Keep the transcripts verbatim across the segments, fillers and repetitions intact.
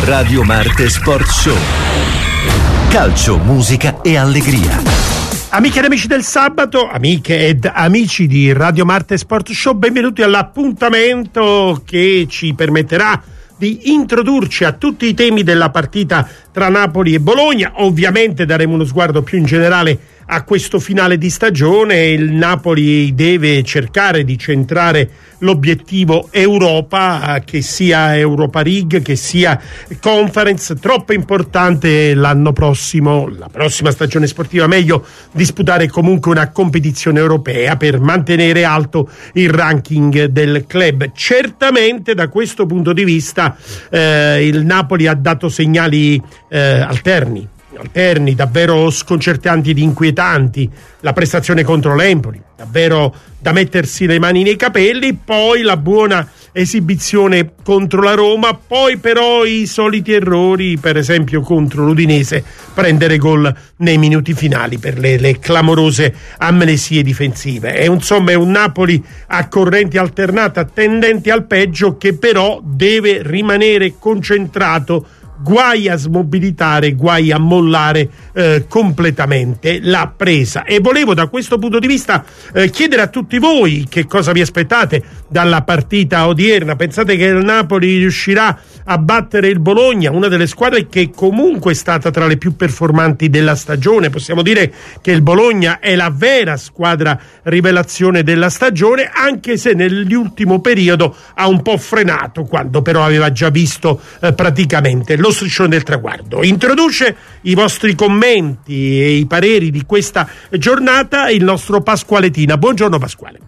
Radio Marte Sport Show. Calcio, musica e allegria. Amiche ed amici del sabato, amiche ed amici di Radio Marte Sport Show, benvenuti all'appuntamento che ci permetterà di introdurci a tutti i temi della partita tra Napoli e Bologna. Ovviamente daremo uno sguardo più in generale a questo finale di stagione. Il Napoli deve cercare di centrare l'obiettivo Europa, che sia Europa League, che sia Conference. Troppo importante l'anno prossimo, la prossima stagione sportiva, meglio disputare comunque una competizione europea per mantenere alto il ranking del club. Certamente da questo punto di vista eh, il Napoli ha dato segnali eh, alterni alterni davvero sconcertanti ed inquietanti. La prestazione contro l'Empoli, davvero da mettersi le mani nei capelli, poi la buona esibizione contro la Roma, poi però i soliti errori, per esempio contro l'Udinese, prendere gol nei minuti finali per le, le clamorose amnesie difensive. È insomma è un Napoli a corrente alternata, tendente al peggio, che però deve rimanere concentrato. Guai a smobilitare, guai a mollare eh, completamente la presa. E volevo da questo punto di vista eh, chiedere a tutti voi che cosa vi aspettate dalla partita odierna. Pensate che il Napoli riuscirà a battere il Bologna, una delle squadre che comunque è stata tra le più performanti della stagione? Possiamo dire che il Bologna è la vera squadra rivelazione della stagione, anche se nell'ultimo periodo ha un po' frenato, quando però aveva già visto eh, praticamente lo striscione del traguardo. Introduce i vostri commenti e i pareri di questa giornata il nostro Pasquale Tina. Buongiorno Pasquale.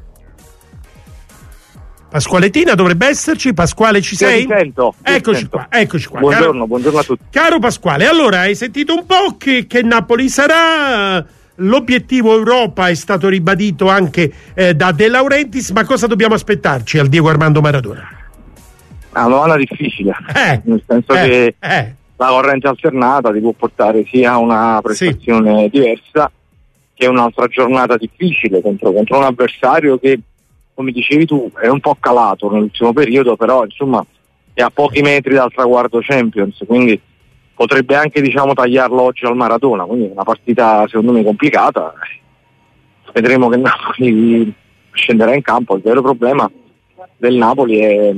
Pasquale Tina dovrebbe esserci. Pasquale, ci sei? Io ti sento, eccoci sento. qua, eccoci qua. Buongiorno, caro, buongiorno a tutti. Caro Pasquale, allora hai sentito un po' che, che Napoli sarà. L'obiettivo Europa è stato ribadito anche eh, da De Laurentiis, ma cosa dobbiamo aspettarci al Diego Armando Maradona? È una domanda difficile, Eh, nel senso eh, che eh. la corrente alternata ti può portare sia a una prestazione sì. diversa che un'altra giornata difficile contro, contro un avversario che, come dicevi tu, è un po' calato nell'ultimo periodo, però insomma è a pochi metri dal traguardo Champions, quindi potrebbe anche, diciamo, tagliarlo oggi al Maradona, quindi una partita secondo me complicata. Vedremo che Napoli scenderà in campo. Il vero problema del Napoli è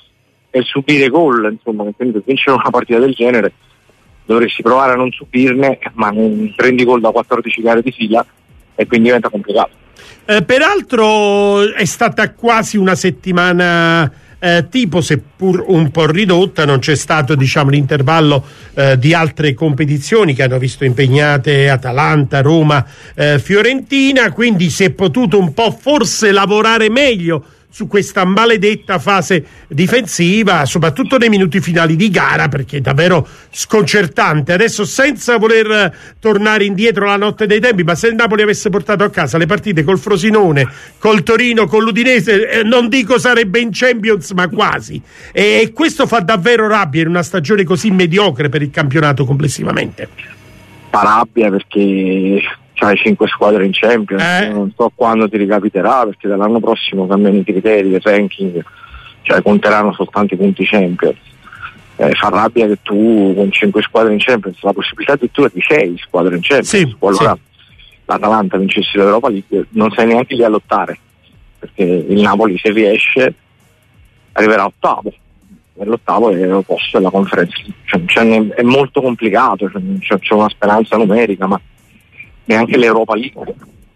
e subire gol, insomma, quindi per vincere una partita del genere dovresti provare a non subirne, ma non prendi gol da quattordici gare di fila e quindi diventa complicato. Eh, peraltro è stata quasi una settimana eh, tipo, seppur un po' ridotta, non c'è stato, diciamo, l'intervallo eh, di altre competizioni che hanno visto impegnate Atalanta, Roma, eh, Fiorentina, quindi si è potuto un po' forse lavorare meglio su questa maledetta fase difensiva, soprattutto nei minuti finali di gara, perché è davvero sconcertante. Adesso, senza voler tornare indietro la notte dei tempi, ma se il Napoli avesse portato a casa le partite col Frosinone, col Torino, con l'Udinese, eh, non dico sarebbe in Champions, ma quasi. E, e questo fa davvero rabbia in una stagione così mediocre per il campionato complessivamente. Fa rabbia perché c'hai cinque squadre in Champions, eh. non so quando ti ricapiterà, perché dall'anno prossimo cambiano i criteri del ranking, cioè conteranno soltanto i punti Champions. Eh, fa rabbia che tu con cinque squadre in Champions, la possibilità addirittura di sei squadre in Champions, sì, qualora sì. l'Atalanta vincesse l'Europa League, non sei neanche lì a lottare, perché il Napoli, se riesce, arriverà ottavo. L'ottavo è lo posto della conferenza, cioè, cioè, è molto complicato, cioè, c'è una speranza numerica, ma neanche l'Europa League.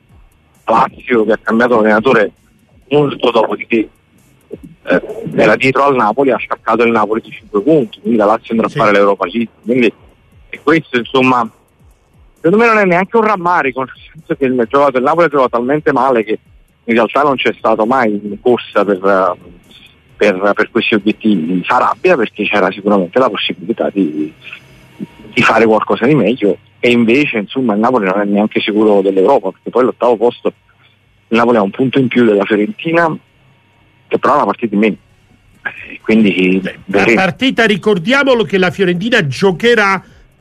Lazio, che ha cambiato allenatore molto dopo di che eh, era dietro al Napoli, ha staccato il Napoli di cinque punti, quindi la Lazio andrà sì. a fare l'Europa League, quindi e questo, insomma, secondo me non è neanche un rammarico, nel senso che il, giocato, il Napoli ha giocato talmente male che in realtà non c'è stato mai corsa per uh, Per, per questi obiettivi. Fa rabbia perché c'era sicuramente la possibilità di, di fare qualcosa di meglio, e invece, insomma, il Napoli non è neanche sicuro dell'Europa, perché poi l'ottavo posto il Napoli ha un punto in più della Fiorentina, che però ha una partita in meno, quindi Beh, la partita, ricordiamolo che la Fiorentina giocherà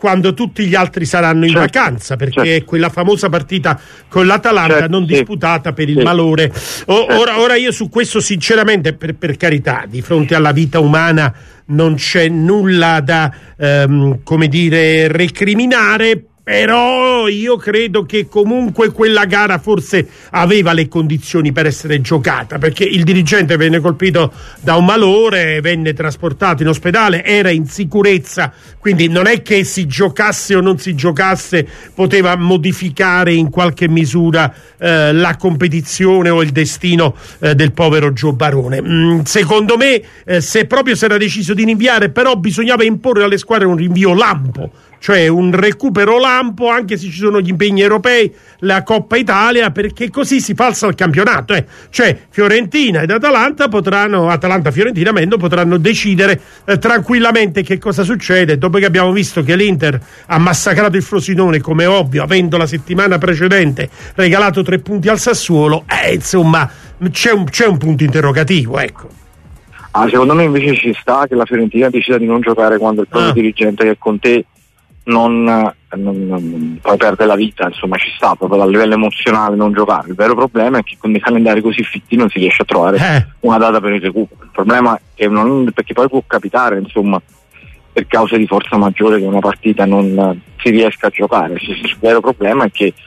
quando tutti gli altri saranno in certo, vacanza, perché certo. è quella famosa partita con l'Atalanta certo, non sì. disputata per il sì. malore. O, certo. ora, ora io su questo sinceramente, per, per carità, di fronte alla vita umana non c'è nulla da ehm, come dire recriminare, però io credo che comunque quella gara forse aveva le condizioni per essere giocata, perché il dirigente venne colpito da un malore, venne trasportato in ospedale, era in sicurezza, quindi non è che si giocasse o non si giocasse poteva modificare in qualche misura eh, la competizione o il destino eh, del povero Gio Barone. Mm, secondo me eh, se proprio si era deciso di rinviare, però bisognava imporre alle squadre un rinvio lampo, cioè un recupero lampo, anche se ci sono gli impegni europei, la Coppa Italia, perché così si falsa il campionato. Eh. Cioè Fiorentina ed Atalanta potranno, Atalanta-Fiorentina Mendo potranno decidere eh, tranquillamente che cosa succede, dopo che abbiamo visto che l'Inter ha massacrato il Frosinone, come ovvio, avendo la settimana precedente regalato tre punti al Sassuolo, eh, insomma c'è un, c'è un punto interrogativo, ecco. Ah, secondo me invece ci sta che la Fiorentina decida di non giocare quando il proprio ah. dirigente che è con te Non, non, non poi perde la vita, insomma ci sta proprio a livello emozionale non giocare. Il vero problema è che con dei calendari così fitti non si riesce a trovare eh. una data per il recupero. Il problema è non, perché poi può capitare, insomma, per cause di forza maggiore, che una partita non si riesca a giocare. Il vero problema è che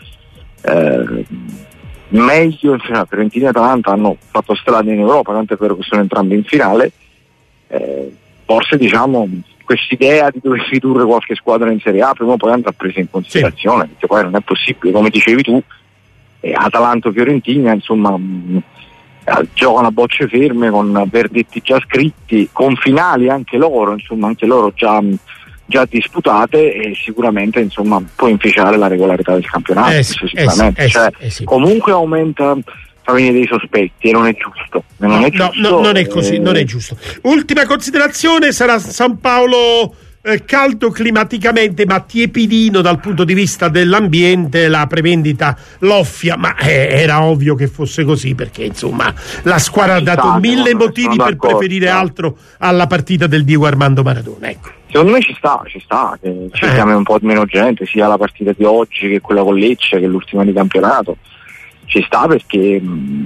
eh, meglio, cioè, Fiorentina e Atalanta hanno fatto strada in Europa, tanto è vero che sono entrambi in finale. Eh, forse diciamo quest'idea di dover ridurre qualche squadra in Serie A prima o poi andrà presa in considerazione, sì. perché poi non è possibile, come dicevi tu, eh, Atalanta o Fiorentina insomma mh, eh, giocano a bocce ferme con verdetti già scritti, con finali anche loro, insomma anche loro già, mh, già disputate, e sicuramente insomma può inficiare la regolarità del campionato, eh sì, sicuramente, eh sì, cioè, eh sì. comunque aumenta famiglie dei sospetti e non è giusto, non no, è giusto no, no, non è così, eh... non è giusto. Ultima considerazione, sarà San Paolo eh, caldo climaticamente ma tiepidino dal punto di vista dell'ambiente, la prevendita Loffia, ma eh, era ovvio che fosse così, perché insomma la squadra ha dato sta, mille no, motivi per preferire no. altro alla partita del Diego Armando Maradona, ecco. Secondo me ci sta, ci sta, che ci chiami eh. un po' meno gente, sia la partita di oggi che quella con Lecce, che l'ultima di campionato. Ci sta perché,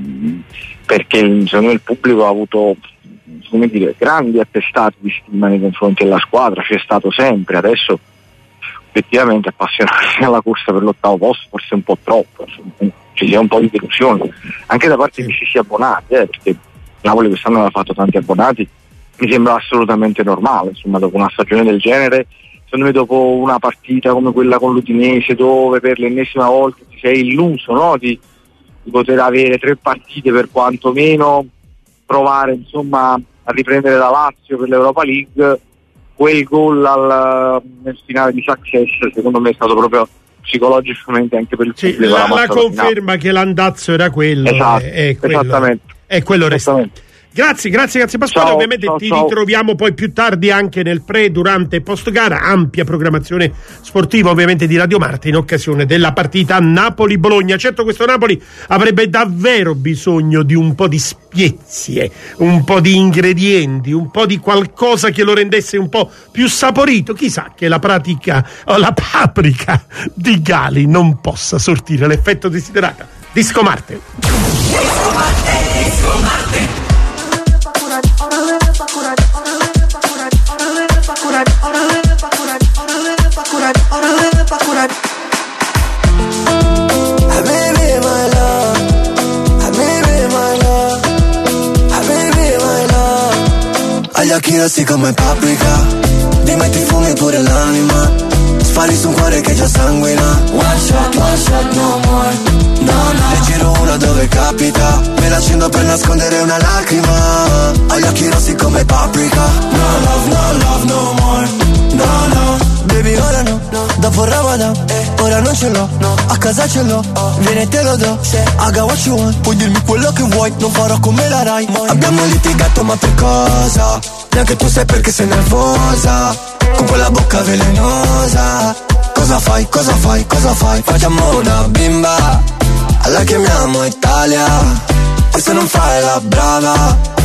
perché secondo me il pubblico ha avuto, come dire, grandi attestati di stima nei confronti della squadra, c'è stato sempre. Adesso effettivamente appassionarsi alla corsa per l'ottavo posto forse un po' troppo, insomma, ci sia un po' di delusione anche da parte di chi si è abbonati, eh, perché Napoli quest'anno aveva fatto tanti abbonati, mi sembra assolutamente normale, insomma, dopo una stagione del genere. Secondo me dopo una partita come quella con l'Udinese, dove per l'ennesima volta ti sei illuso, no, di di poter avere tre partite per quantomeno provare insomma a riprendere la Lazio per l'Europa League, quel gol al, nel finale di Success secondo me è stato proprio psicologicamente anche per il sì, pubblico la, la conferma che l'andazzo era quello, esatto, è, è quello, esattamente è quello restante. Grazie, grazie, grazie Pasquale. Ciao, ovviamente ciao, ti ciao. ritroviamo poi più tardi anche nel pre, durante e post gara, ampia programmazione sportiva ovviamente di Radio Marte in occasione della partita Napoli-Bologna. Certo, questo Napoli avrebbe davvero bisogno di un po' di spezie, un po' di ingredienti, un po' di qualcosa che lo rendesse un po' più saporito. Chissà che la pratica o la paprika di Gali non possa sortire l'effetto desiderato. Disco Marte. Disco Marte, Disco Marte. Agli occhi rossi come paprika, ti metti fumi pure l'anima, spari su un cuore che già sanguina. One shot, one shot, no more, no no. Ne giro una dove capita, me l'accendo per nascondere una lacrima. Agli occhi rossi come paprika, no love, no love, no more, no no. Baby ora no, no. Dopo Ramadan, eh. ora non ce l'ho, no. A casa ce l'ho, oh. Vieni e te lo do, se. I got what you want, puoi dirmi quello che vuoi, non farò come la Rai. Moi. Abbiamo litigato ma per cosa? Neanche tu sai perché sei nervosa, con quella bocca velenosa. Cosa fai, cosa fai, cosa fai? Facciamo una bimba, alla chiamiamo Italia. E se non fai la brava,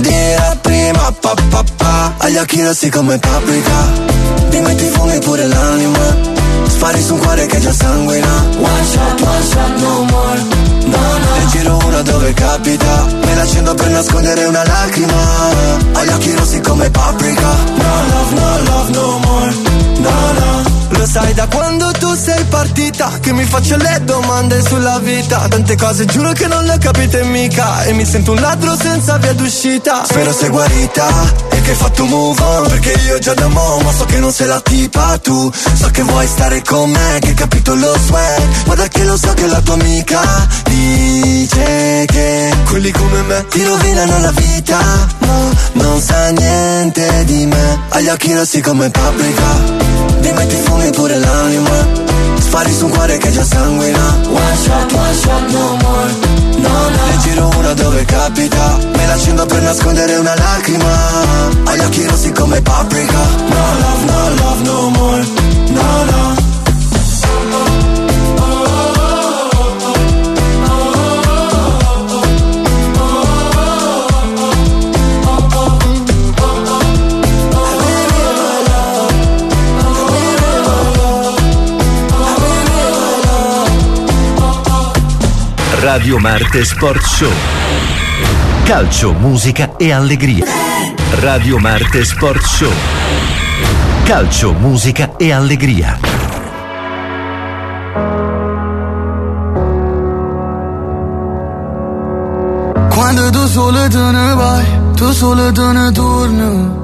Dirà prima pa pa pa. Agli occhi rossi come paprika, mi metti fumi pure l'anima. Spari su un cuore che già sanguina. One shot, one shot, no more, no no. Ne giro una dove capita, me la accendo per nascondere una lacrima. Agli occhi rossi come paprika. No love, no love, no more, no no. Lo sai da quando tu sei partita, che mi faccio le domande sulla vita. Tante cose giuro che non le capite mica, e mi sento un ladro senza via d'uscita. Spero sei guarita e che hai fatto move on, perché io già da mo' ma so che non sei la tipa tu. So che vuoi stare con me, che hai capito lo swag. Guarda che lo so che la tua amica dice che quelli come me ti rovinano la vita. No, non sa niente di me. Agli occhi rossi come paprika, mi metti fumi pure l'anima. Spari su un cuore che già sanguina. One shot, one shot, no more, no no. Ne giro una dove capita, me la accendo per nascondere una lacrima. Agli occhi rossi come paprika. No love, no love, no more, no no. Radio Marte Sport Show. Calcio, musica e allegria. Radio Marte Sport Show. Calcio, musica e allegria. Quando tu solo te ne vai, tu solo te ne torni.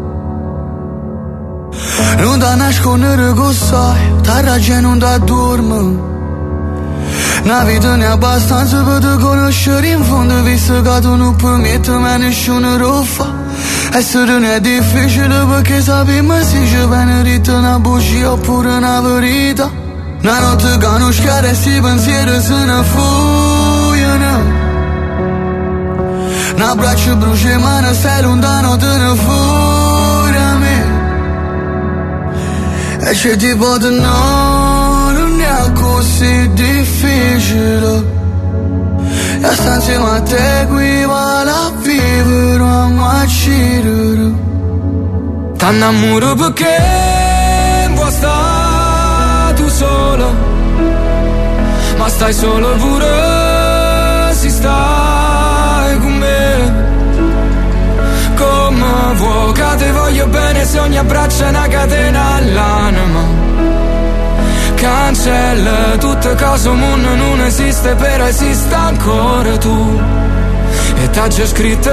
Non da nascondere che sai, ta ragione non da dormi. Una vita ne abbastanza per te conoscere in fondo, visto che tu non permetti mai nessuno lo fa. Essere non è difficile perché sappiamo se ci viene dritto una bugia oppure una verità. Una notte che non schiara e si pensieri se ne fuggono. Un abbraccio brucia mano, stai lontano, te ne fuori a me. E c'è tipo di no, non è così difficile. E sta insieme a te qui vale a vivere, a macirere. T'annamoro perché vuoi stare tu solo, ma stai solo pure si stai con me. Come vuoi che te voglio bene se ogni abbraccio è una catena all'anima. Cancella tutte cose, un mondo non esiste, però esiste ancora tu. E t'ha già scritto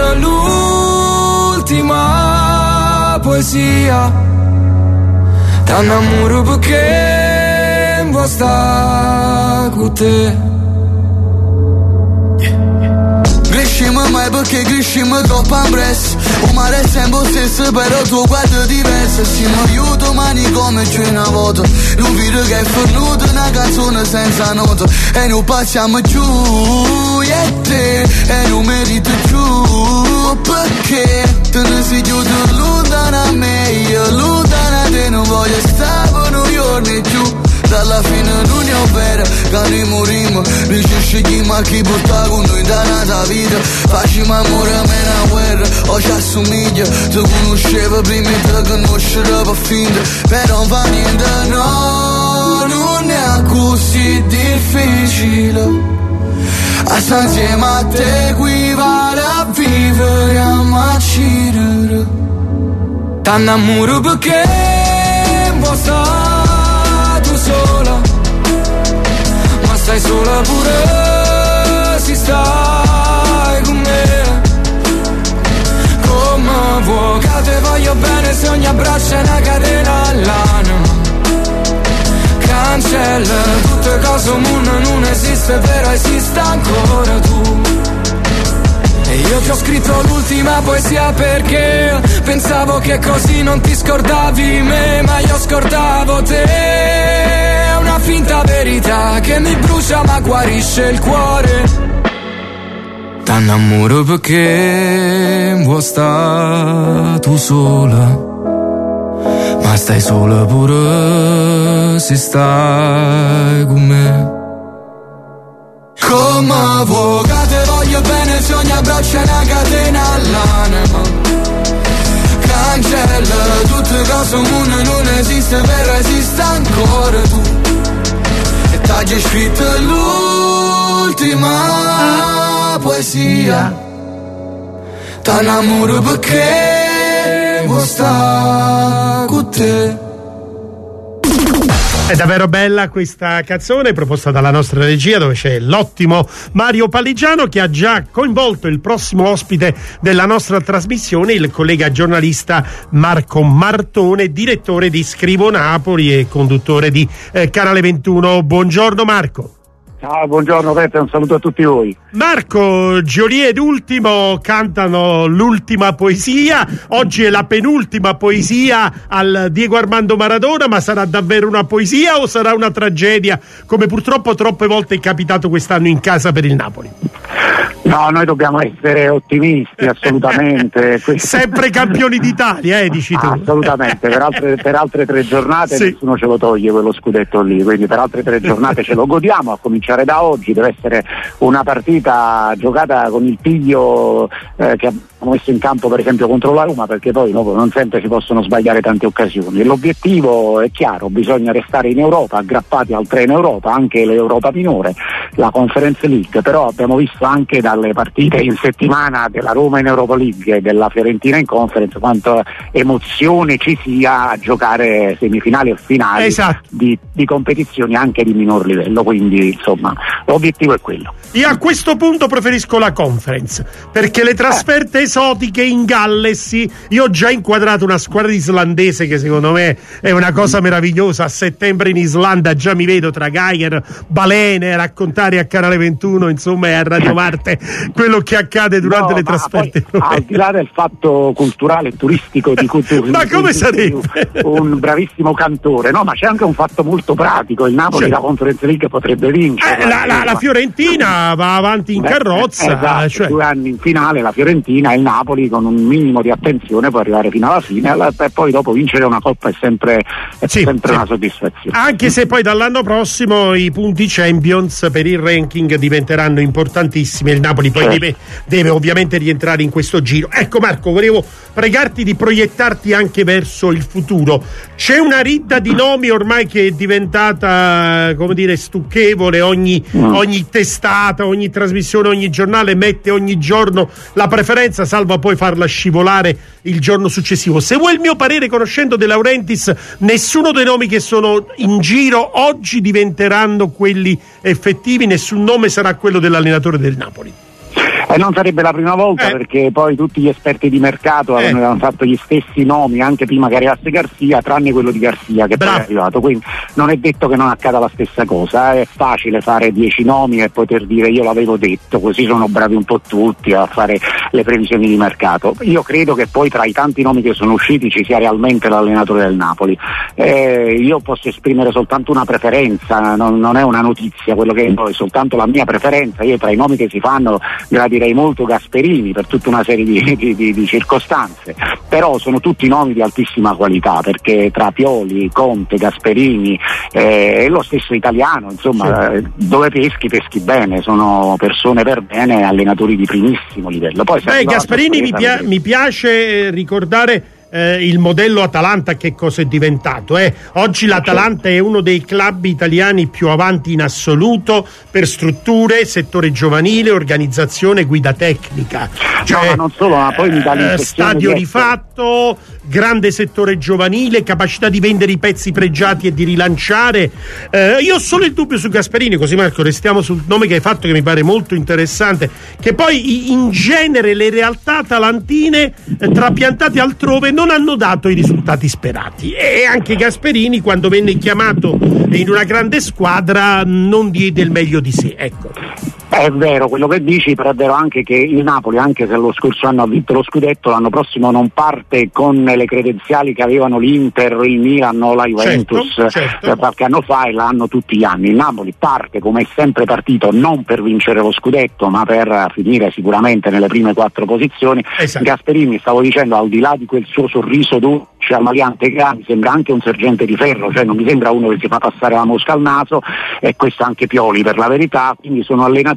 l'ultima poesia. T'annamoro perché vuoi stare con te. Crescimo mai perché crescimo troppo ampresso. Un mare è sempre stesso però tuo guardo diverso. Siamo io domani come c'è una volta. Non vedo che è fornuto una canzone senza nota. E non passiamo giù, io e te. E non merito giù. Perché te ne sei giù lontana a me. Io lontana a te non voglio stare per New York né giù. Dalla fine non è vera, che noi morimmo. Noi ci scegliamo a chi porta con noi da nata vita. Facciamo amore a me una guerra, o ci assomiglia. Ti conoscevo prima e ti conoscerò per finta. Però non fa niente, no, non è così difficile. A stare insieme a te equivale a vivere, a macirere. T'annamoro perché vuoi stare sola, ma stai sola pure si stai con me. Come vuoi che te voglio bene se ogni abbraccio è una catena all'anima. Cancella tutte cose, un mondo non esiste, però esiste ancora tu. E io ti ho scritto l'ultima poesia perché pensavo che così non ti scordavi me, ma io scordavo te. È una finta verità che mi brucia ma guarisce il cuore. T'annamoro perché vuoi stare tu sola, ma stai sola pure se stai con me. Come vuoi che te voglio voglio bene se ogni abbraccio è una catena all'anima. Cancella tutte cose comuni, non esiste, però esiste ancora tu. E t'hai scritto l'ultima poesia. T'annamoro perché vuoi sta con te. È davvero bella questa canzone proposta dalla nostra regia, dove c'è l'ottimo Mario Paligiano, che ha già coinvolto il prossimo ospite della nostra trasmissione, il collega giornalista Marco Martone, direttore di Scrivo Napoli e conduttore di eh, Canale ventuno. Buongiorno Marco. Ciao, buongiorno Peppe, un saluto a tutti voi. Marco, Jolie ed Ultimo cantano l'ultima poesia. Oggi è la penultima poesia al Diego Armando Maradona, ma sarà davvero una poesia o sarà una tragedia, come purtroppo troppe volte è capitato quest'anno in casa per il Napoli? No, noi dobbiamo essere ottimisti, assolutamente. Sempre campioni d'Italia, eh, dici tu. Assolutamente, per altre, per altre tre giornate sì. Nessuno ce lo toglie quello scudetto lì, quindi per altre tre giornate ce lo godiamo, a cominciare da oggi. Deve essere una partita giocata con il piglio eh, che abbiamo messo in campo per esempio contro la Roma, perché poi no, non sempre si possono sbagliare tante occasioni, e l'obiettivo è chiaro, bisogna restare in Europa, aggrappati al treno Europa, anche l'Europa minore, la Conference League. Però abbiamo visto anche dalle partite in settimana della Roma in Europa League e della Fiorentina in Conference quanta emozione ci sia a giocare semifinali o finali, esatto, di, di competizioni anche di minor livello, quindi insomma l'obiettivo è quello. Io a questo punto preferisco la Conference, perché le trasferte eh. esotiche in Galles, io ho già inquadrato una squadra islandese che secondo me è una cosa meravigliosa. A settembre in Islanda già mi vedo tra Geiger, balene, raccontare a Canale ventuno, insomma, e a Radio Marte quello che accade durante no, le trasferte. Poi, al di là del fatto culturale e turistico di cultura, ma come sarebbe un bravissimo cantore, no, ma c'è anche un fatto molto pratico: il Napoli, cioè, la Conference League potrebbe vincere. Eh, la, la, la Fiorentina va avanti in carrozza, eh, esatto, cioè. Due anni in finale la Fiorentina e il Napoli con un minimo di attenzione può arrivare fino alla fine, e poi dopo vincere una coppa è sempre, è sì, sempre sì. una soddisfazione. Anche se poi dall'anno prossimo i punti Champions per il ranking diventeranno importantissimi e il Napoli poi certo. deve, deve ovviamente rientrare in questo giro. Ecco Marco, volevo pregarti di proiettarti anche verso il futuro. C'è una ridda di nomi ormai che è diventata, come dire, stucchevole. Ogni, mm. ogni testata, ogni trasmissione, ogni giornale mette ogni giorno la preferenza, salvo poi farla scivolare il giorno successivo. Se vuoi il mio parere, conoscendo De Laurentiis, nessuno dei nomi che sono in giro oggi diventeranno quelli effettivi, nessun nome sarà quello dell'allenatore del Napoli. E non sarebbe la prima volta, eh. perché poi tutti gli esperti di mercato eh. avevano fatto gli stessi nomi anche prima che arrivasse Garcia, tranne quello di Garcia che Bravo. poi è arrivato, quindi non è detto che non accada la stessa cosa. È facile fare dieci nomi e poter dire io l'avevo detto, così sono bravi un po' tutti a fare le previsioni di mercato. Io credo che poi tra i tanti nomi che sono usciti ci sia realmente l'allenatore del Napoli. Eh, io posso esprimere soltanto una preferenza, non, non è una notizia quello che è, poi soltanto la mia preferenza. Io tra i nomi che si fanno gradirei molto Gasperini per tutta una serie di, di, di, di circostanze, però sono tutti nomi di altissima qualità, perché tra Pioli, Conte, Gasperini eh, e lo stesso Italiano, insomma, sì. dove peschi peschi bene, sono persone per bene, allenatori di primissimo livello. Poi Beh, Gasperini mi, pia- mi piace ricordare Eh, il modello Atalanta che cosa è diventato. Eh? Oggi l'Atalanta è uno dei club italiani più avanti in assoluto per strutture, settore giovanile, organizzazione, guida tecnica. Cioè, no, ma non solo, ma poi mi dà l'impressione stadio di rifatto, grande settore giovanile, capacità di vendere i pezzi pregiati e di rilanciare. Eh, io ho solo il dubbio su Gasperini, così Marco restiamo sul nome che hai fatto, che mi pare molto interessante, che poi in genere le realtà atalantine eh, trapiantate altrove non hanno dato i risultati sperati, e anche Gasperini quando venne chiamato in una grande squadra non diede il meglio di sé, ecco. È vero quello che dici, però è vero anche che il Napoli, anche se lo scorso anno ha vinto lo scudetto, l'anno prossimo non parte con le credenziali che avevano l'Inter, il Milan o la Juventus certo, certo. qualche anno fa, e l'hanno tutti gli anni. Il Napoli parte come è sempre partito, non per vincere lo scudetto ma per finire sicuramente nelle prime quattro posizioni. Esatto. Gasperini, stavo dicendo, al di là di quel suo sorriso dolce ammaliante che ha, mi sembra anche un sergente di ferro, cioè non mi sembra uno che si fa passare la mosca al naso, e questo anche Pioli per la verità, quindi sono allenatori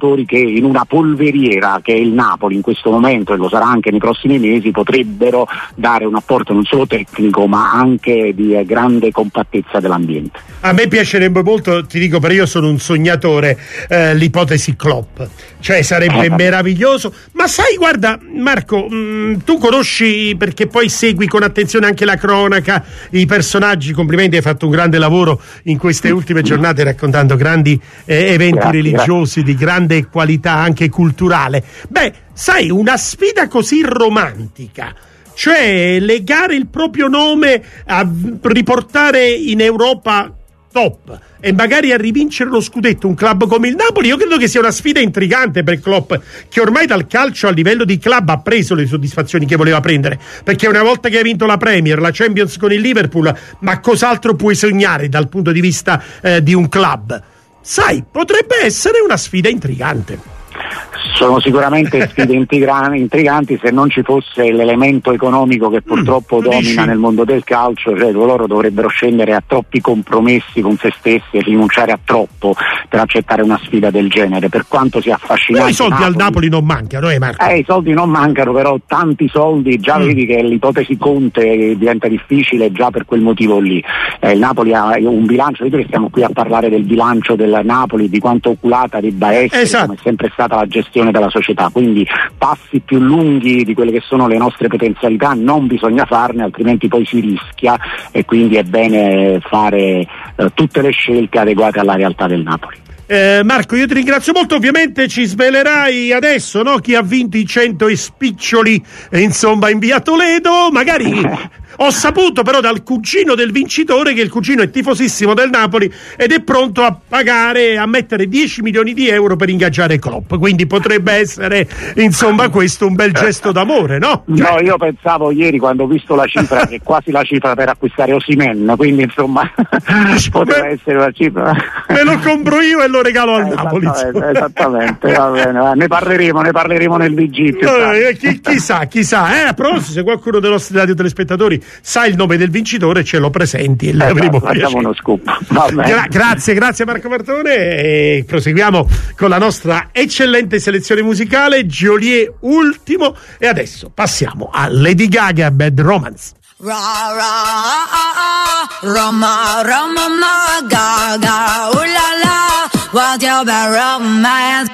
giocatori che in una polveriera che è il Napoli in questo momento, e lo sarà anche nei prossimi mesi, potrebbero dare un apporto non solo tecnico ma anche di eh, grande compattezza dell'ambiente. A me piacerebbe molto, ti dico, perché io sono un sognatore, eh, l'ipotesi Klopp, cioè sarebbe meraviglioso. Ma sai, guarda Marco, mh, tu conosci, perché poi segui con attenzione anche la cronaca, i personaggi, complimenti, hai fatto un grande lavoro in queste ultime giornate raccontando grandi eh, eventi grazie, religiosi grazie. Di grande qualità anche culturale. Beh, sai, una sfida così romantica, cioè legare il proprio nome a riportare in Europa top e magari a rivincere lo scudetto un club come il Napoli, io credo che sia una sfida intrigante per Klopp, che ormai dal calcio a livello di club ha preso le soddisfazioni che voleva prendere, perché una volta che hai vinto la Premier, la Champions con il Liverpool, ma cos'altro puoi sognare dal punto di vista eh, di un club? Sai, potrebbe essere una sfida intrigante. Sono sicuramente sfide intriganti se non ci fosse l'elemento economico che purtroppo mm, domina dici. Nel mondo del calcio, cioè loro dovrebbero scendere a troppi compromessi con se stessi e rinunciare a troppo per accettare una sfida del genere, per quanto sia affascinante. I soldi Napoli. Al Napoli non mancano, eh Marco? Eh, i soldi non mancano, però tanti soldi, già mm. vedi che l'ipotesi Conte diventa difficile già per quel motivo lì. Eh, il Napoli ha un bilancio, vedete che stiamo qui a parlare del bilancio del Napoli, di quanto oculata debba essere, esatto. come è sempre stata la gestione della società, quindi passi più lunghi di quelle che sono le nostre potenzialità non bisogna farne, altrimenti poi si rischia, e quindi è bene fare eh, tutte le scelte adeguate alla realtà del Napoli. Eh, Marco, io ti ringrazio molto, ovviamente ci svelerai adesso, no? Chi ha vinto i cento e spiccioli eh, insomma in via Toledo, magari. Ho saputo però dal cugino del vincitore che il cugino è tifosissimo del Napoli ed è pronto a pagare, a mettere dieci milioni di euro per ingaggiare Klopp, quindi potrebbe essere insomma questo un bel gesto d'amore, no? No, io pensavo ieri quando ho visto la cifra che è quasi la cifra per acquistare Osimhen, quindi insomma poteva me, essere una cifra. Me lo compro io e lo regalo al eh, Napoli. Esattamente, esattamente va bene, ne parleremo, ne parleremo nel V G. No, chi, chissà, chissà, eh, però se qualcuno dei nostri radiotelespektatori sa il nome del vincitore ce lo presenti e le eh, avremo facciamo uno scoop. Gra- grazie, grazie Marco Martone, e proseguiamo con la nostra eccellente selezione musicale. Joliet ultimo, e adesso passiamo a Lady Gaga, Bad Romance. Ra ra Roma Roma Gaga, ooh la la, what's your bad romance?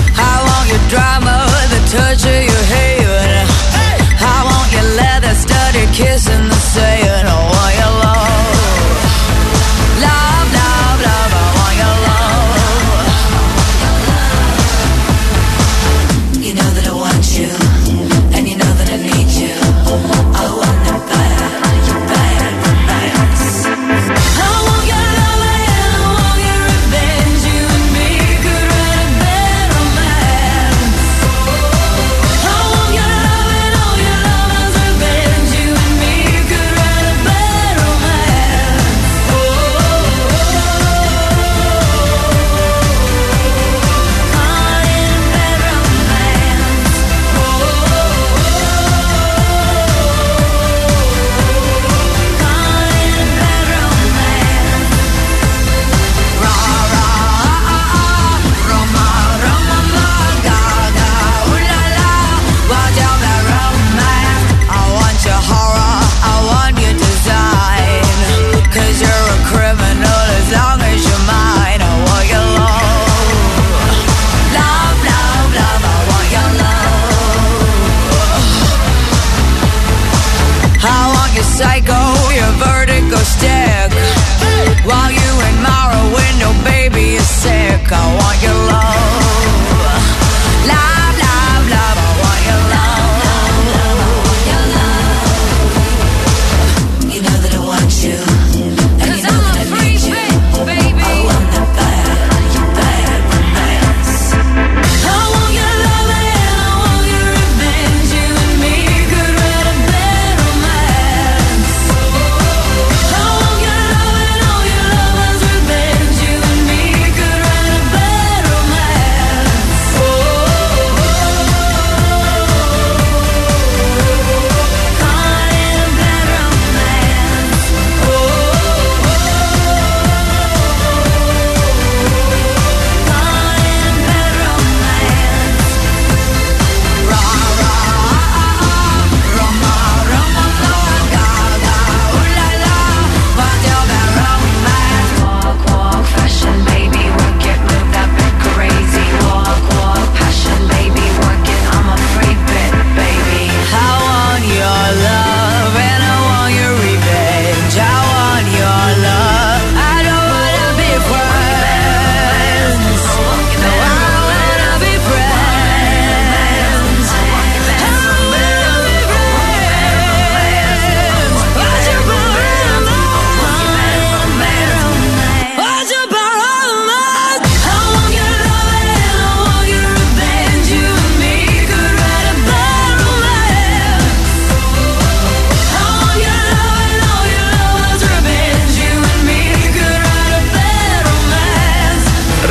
Touch of your hair, I want your leather studded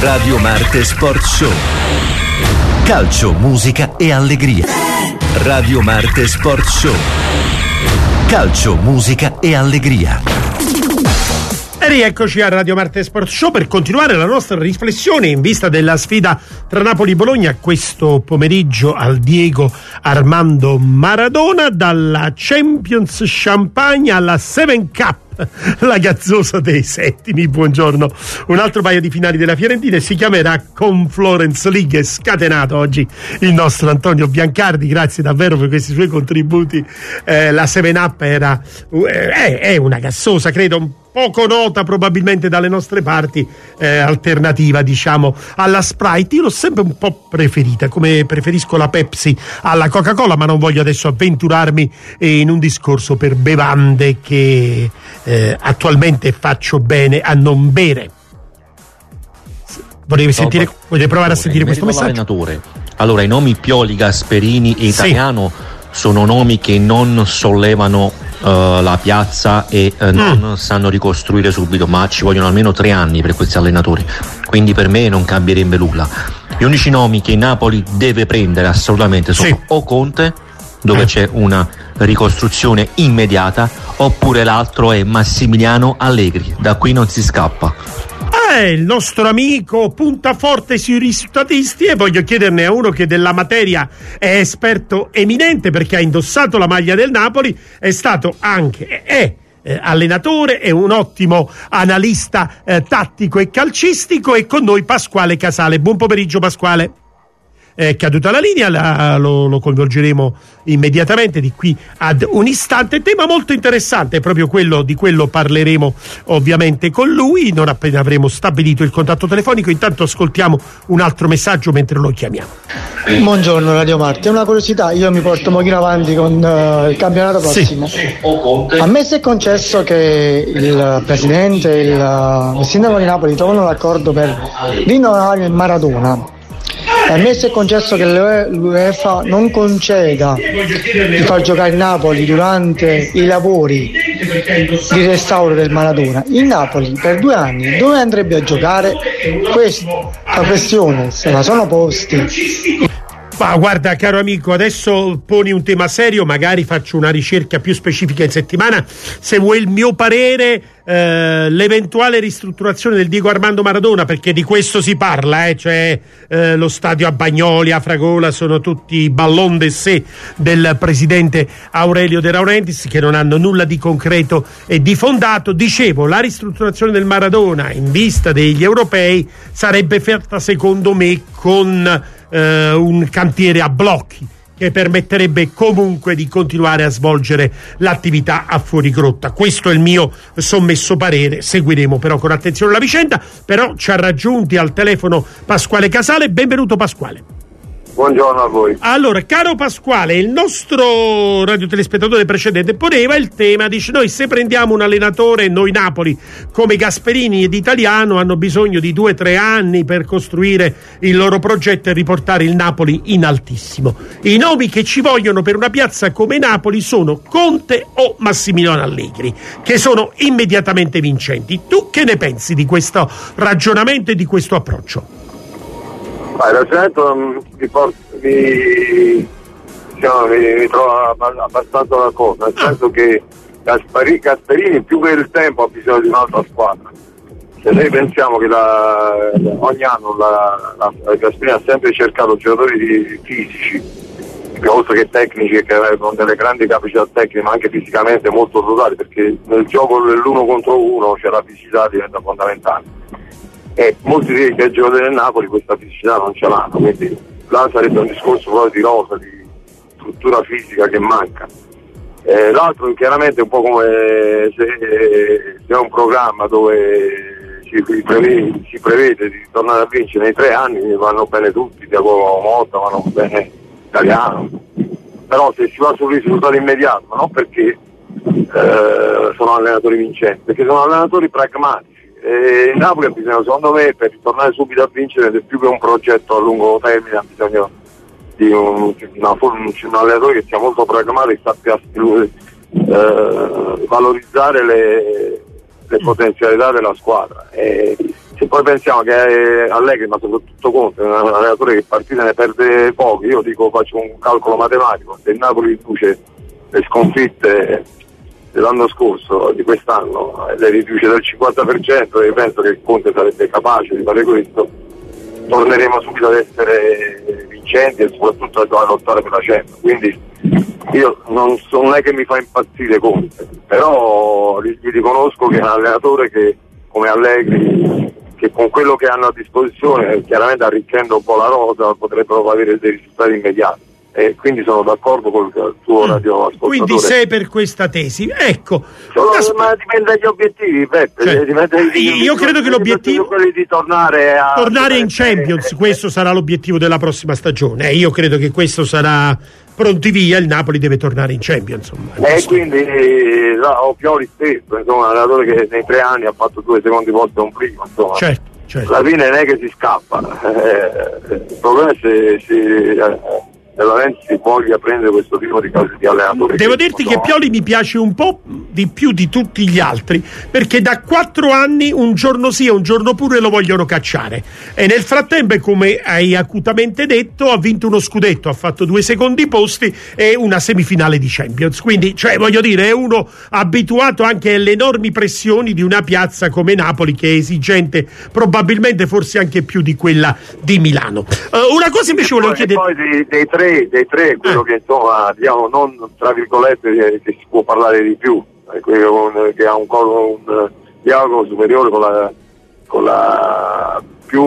Radio Marte Sport Show. Calcio, musica e allegria. Radio Marte Sport Show. Calcio, musica e allegria. E rieccoci a Radio Marte Sport Show per continuare la nostra riflessione in vista della sfida tra Napoli e Bologna questo pomeriggio al Diego Armando Maradona, dalla Champions Champagne alla Seven Cup, la gazzosa dei settimi. Buongiorno. Un altro paio di finali della Fiorentina si chiamerà Conference League. È scatenato oggi il nostro Antonio Biancardi, grazie davvero per questi suoi contributi. Eh, la Seven Up era eh, è, è una gassosa, credo un poco nota probabilmente dalle nostre parti, eh, alternativa diciamo alla Sprite. Io l'ho sempre un po' preferita, come preferisco la Pepsi alla Coca-Cola, ma non voglio adesso avventurarmi in un discorso per bevande che eh, attualmente faccio bene a non bere. Volevi sentire, volevi provare a sentire questo messaggio? Allora, i nomi Pioli, Gasperini e Italiano sì. sono nomi che non sollevano uh, la piazza e uh, non mm. sanno ricostruire subito, ma ci vogliono almeno tre anni per questi allenatori, quindi per me non cambierebbe nulla. Gli unici nomi che Napoli deve prendere assolutamente sono sì. o Conte, dove eh. c'è una ricostruzione immediata, oppure l'altro è Massimiliano Allegri, da qui non si scappa. Eh, il nostro amico punta forte sui risultatisti, e voglio chiederne a uno che della materia è esperto eminente, perché ha indossato la maglia del Napoli, è stato anche è eh, allenatore, è un ottimo analista eh, tattico e calcistico. E con noi Pasquale Casale. Buon pomeriggio Pasquale. È caduta la linea, la, lo, lo coinvolgeremo immediatamente di qui ad un istante. Tema molto interessante, proprio quello di quello parleremo ovviamente con lui non appena avremo stabilito il contatto telefonico. Intanto ascoltiamo un altro messaggio mentre lo chiamiamo. Buongiorno Radio Marte, una curiosità, io mi porto un pochino avanti con uh, il campionato prossimo. Sì. A me si è concesso che il presidente e il, il sindaco di Napoli trovano l'accordo per rinnovare il Maradona. A me si è concesso che l'UEFA non conceda di far giocare il Napoli durante i lavori di restauro del Maradona. Il Napoli per due anni dove andrebbe a giocare? Questa questione se la sono posti. Ma guarda caro amico, adesso poni un tema serio, magari faccio una ricerca più specifica in settimana. Se vuoi il mio parere, eh, l'eventuale ristrutturazione del Diego Armando Maradona, perché di questo si parla, eh, cioè eh, lo stadio a Bagnoli, a Fragola, sono tutti ballon d'essai del presidente Aurelio De Laurentiis, che non hanno nulla di concreto e di fondato. Dicevo, la ristrutturazione del Maradona in vista degli europei sarebbe fatta secondo me con Uh, un cantiere a blocchi che permetterebbe comunque di continuare a svolgere l'attività a fuorigrotta. Questo è il mio sommesso parere. Seguiremo però con attenzione la vicenda. Però ci ha raggiunti al telefono Pasquale Casale. Benvenuto Pasquale. Buongiorno a voi. Allora, caro Pasquale, il nostro radiotelespettatore precedente poneva il tema, dice: noi se prendiamo un allenatore, noi Napoli, come Gasperini ed Italiano, hanno bisogno di due o tre anni per costruire il loro progetto e riportare il Napoli in altissimo. I nomi che ci vogliono per una piazza come Napoli sono Conte o Massimiliano Allegri, che sono immediatamente vincenti. Tu che ne pensi di questo ragionamento e di questo approccio? Ah, il ragionamento mi, porta, mi, diciamo, mi, mi trova abbastanza d'accordo, nel senso che Gasperini, Gasperini più che il tempo ha bisogno di un'altra squadra. Se noi pensiamo che la, ogni anno la, la, la Gasperini ha sempre cercato giocatori di, fisici, oltre che tecnici, che con delle grandi capacità tecniche ma anche fisicamente molto dotati, perché nel gioco dell'uno contro uno c'è la fisicità, diventa fondamentale. E molti dei giocatori del Napoli questa fisicità non ce l'hanno, quindi là sarebbe un discorso proprio di rosa, di struttura fisica che manca. Eh, l'altro chiaramente è un po' come se c'è un programma dove si prevede, si prevede di tornare a vincere nei tre anni, vanno bene tutti, Diago Motta, vanno bene Italiano, però se si va sul risultato immediato, ma non perché eh, sono allenatori vincenti, perché sono allenatori pragmatici. E il Napoli ha bisogno, secondo me, per ritornare subito a vincere, ed è più che un progetto a lungo termine, ha bisogno di un, una, un allenatore che sia molto pragmatico e sappia eh, valorizzare le, le potenzialità della squadra. E se poi pensiamo che eh, Allegri, ma soprattutto Conte, è un allenatore che partite ne perde poche, io dico, faccio un calcolo matematico, se il Napoli riduce le sconfitte dell'anno scorso, di quest'anno, le riduce del cinquanta per cento, e penso che Conte sarebbe capace di fare questo, torneremo subito ad essere vincenti e soprattutto a lottare per la Champions. Quindi io non, so, non è che mi fa impazzire Conte, però gli, gli riconosco che è un allenatore che, come Allegri, che con quello che hanno a disposizione, chiaramente arricchendo un po' la rosa, potrebbero avere dei risultati immediati. E quindi sono d'accordo con il tuo radioascoltatore. Quindi sei per questa tesi, ecco. Solo, ma dipende dagli obiettivi, Beppe. Cioè, dipende dagli, io, io credo che l'obiettivo è di tornare a tornare in Champions, eh, questo sarà l'obiettivo della prossima stagione. Eh, io credo che questo sarà pronti via, il Napoli deve tornare in Champions. Insomma. E quindi no, Pioli stesso, insomma, un allenatore che nei tre anni ha fatto due secondi posti a un primo, insomma. Certo, certo. Alla fine non è che si scappa. Eh, il problema è se si eh, Lorenzi voglia prendere questo tipo di cose di allenatore. Devo dirti che Pioli mi piace un po' di più di tutti gli altri, perché da quattro anni un giorno sì e un giorno pure lo vogliono cacciare, e nel frattempo, come hai acutamente detto, ha vinto uno scudetto, ha fatto due secondi posti e una semifinale di Champions. Quindi, cioè, voglio dire, è uno abituato anche alle enormi pressioni di una piazza come Napoli, che è esigente probabilmente forse anche più di quella di Milano. Uh, una cosa invece volevo chiedere, poi dei, dei tre dei tre quello eh. che insomma diciamo non tra virgolette che, che si può parlare di più, eh, quello che ha un, un dialogo superiore con la, con la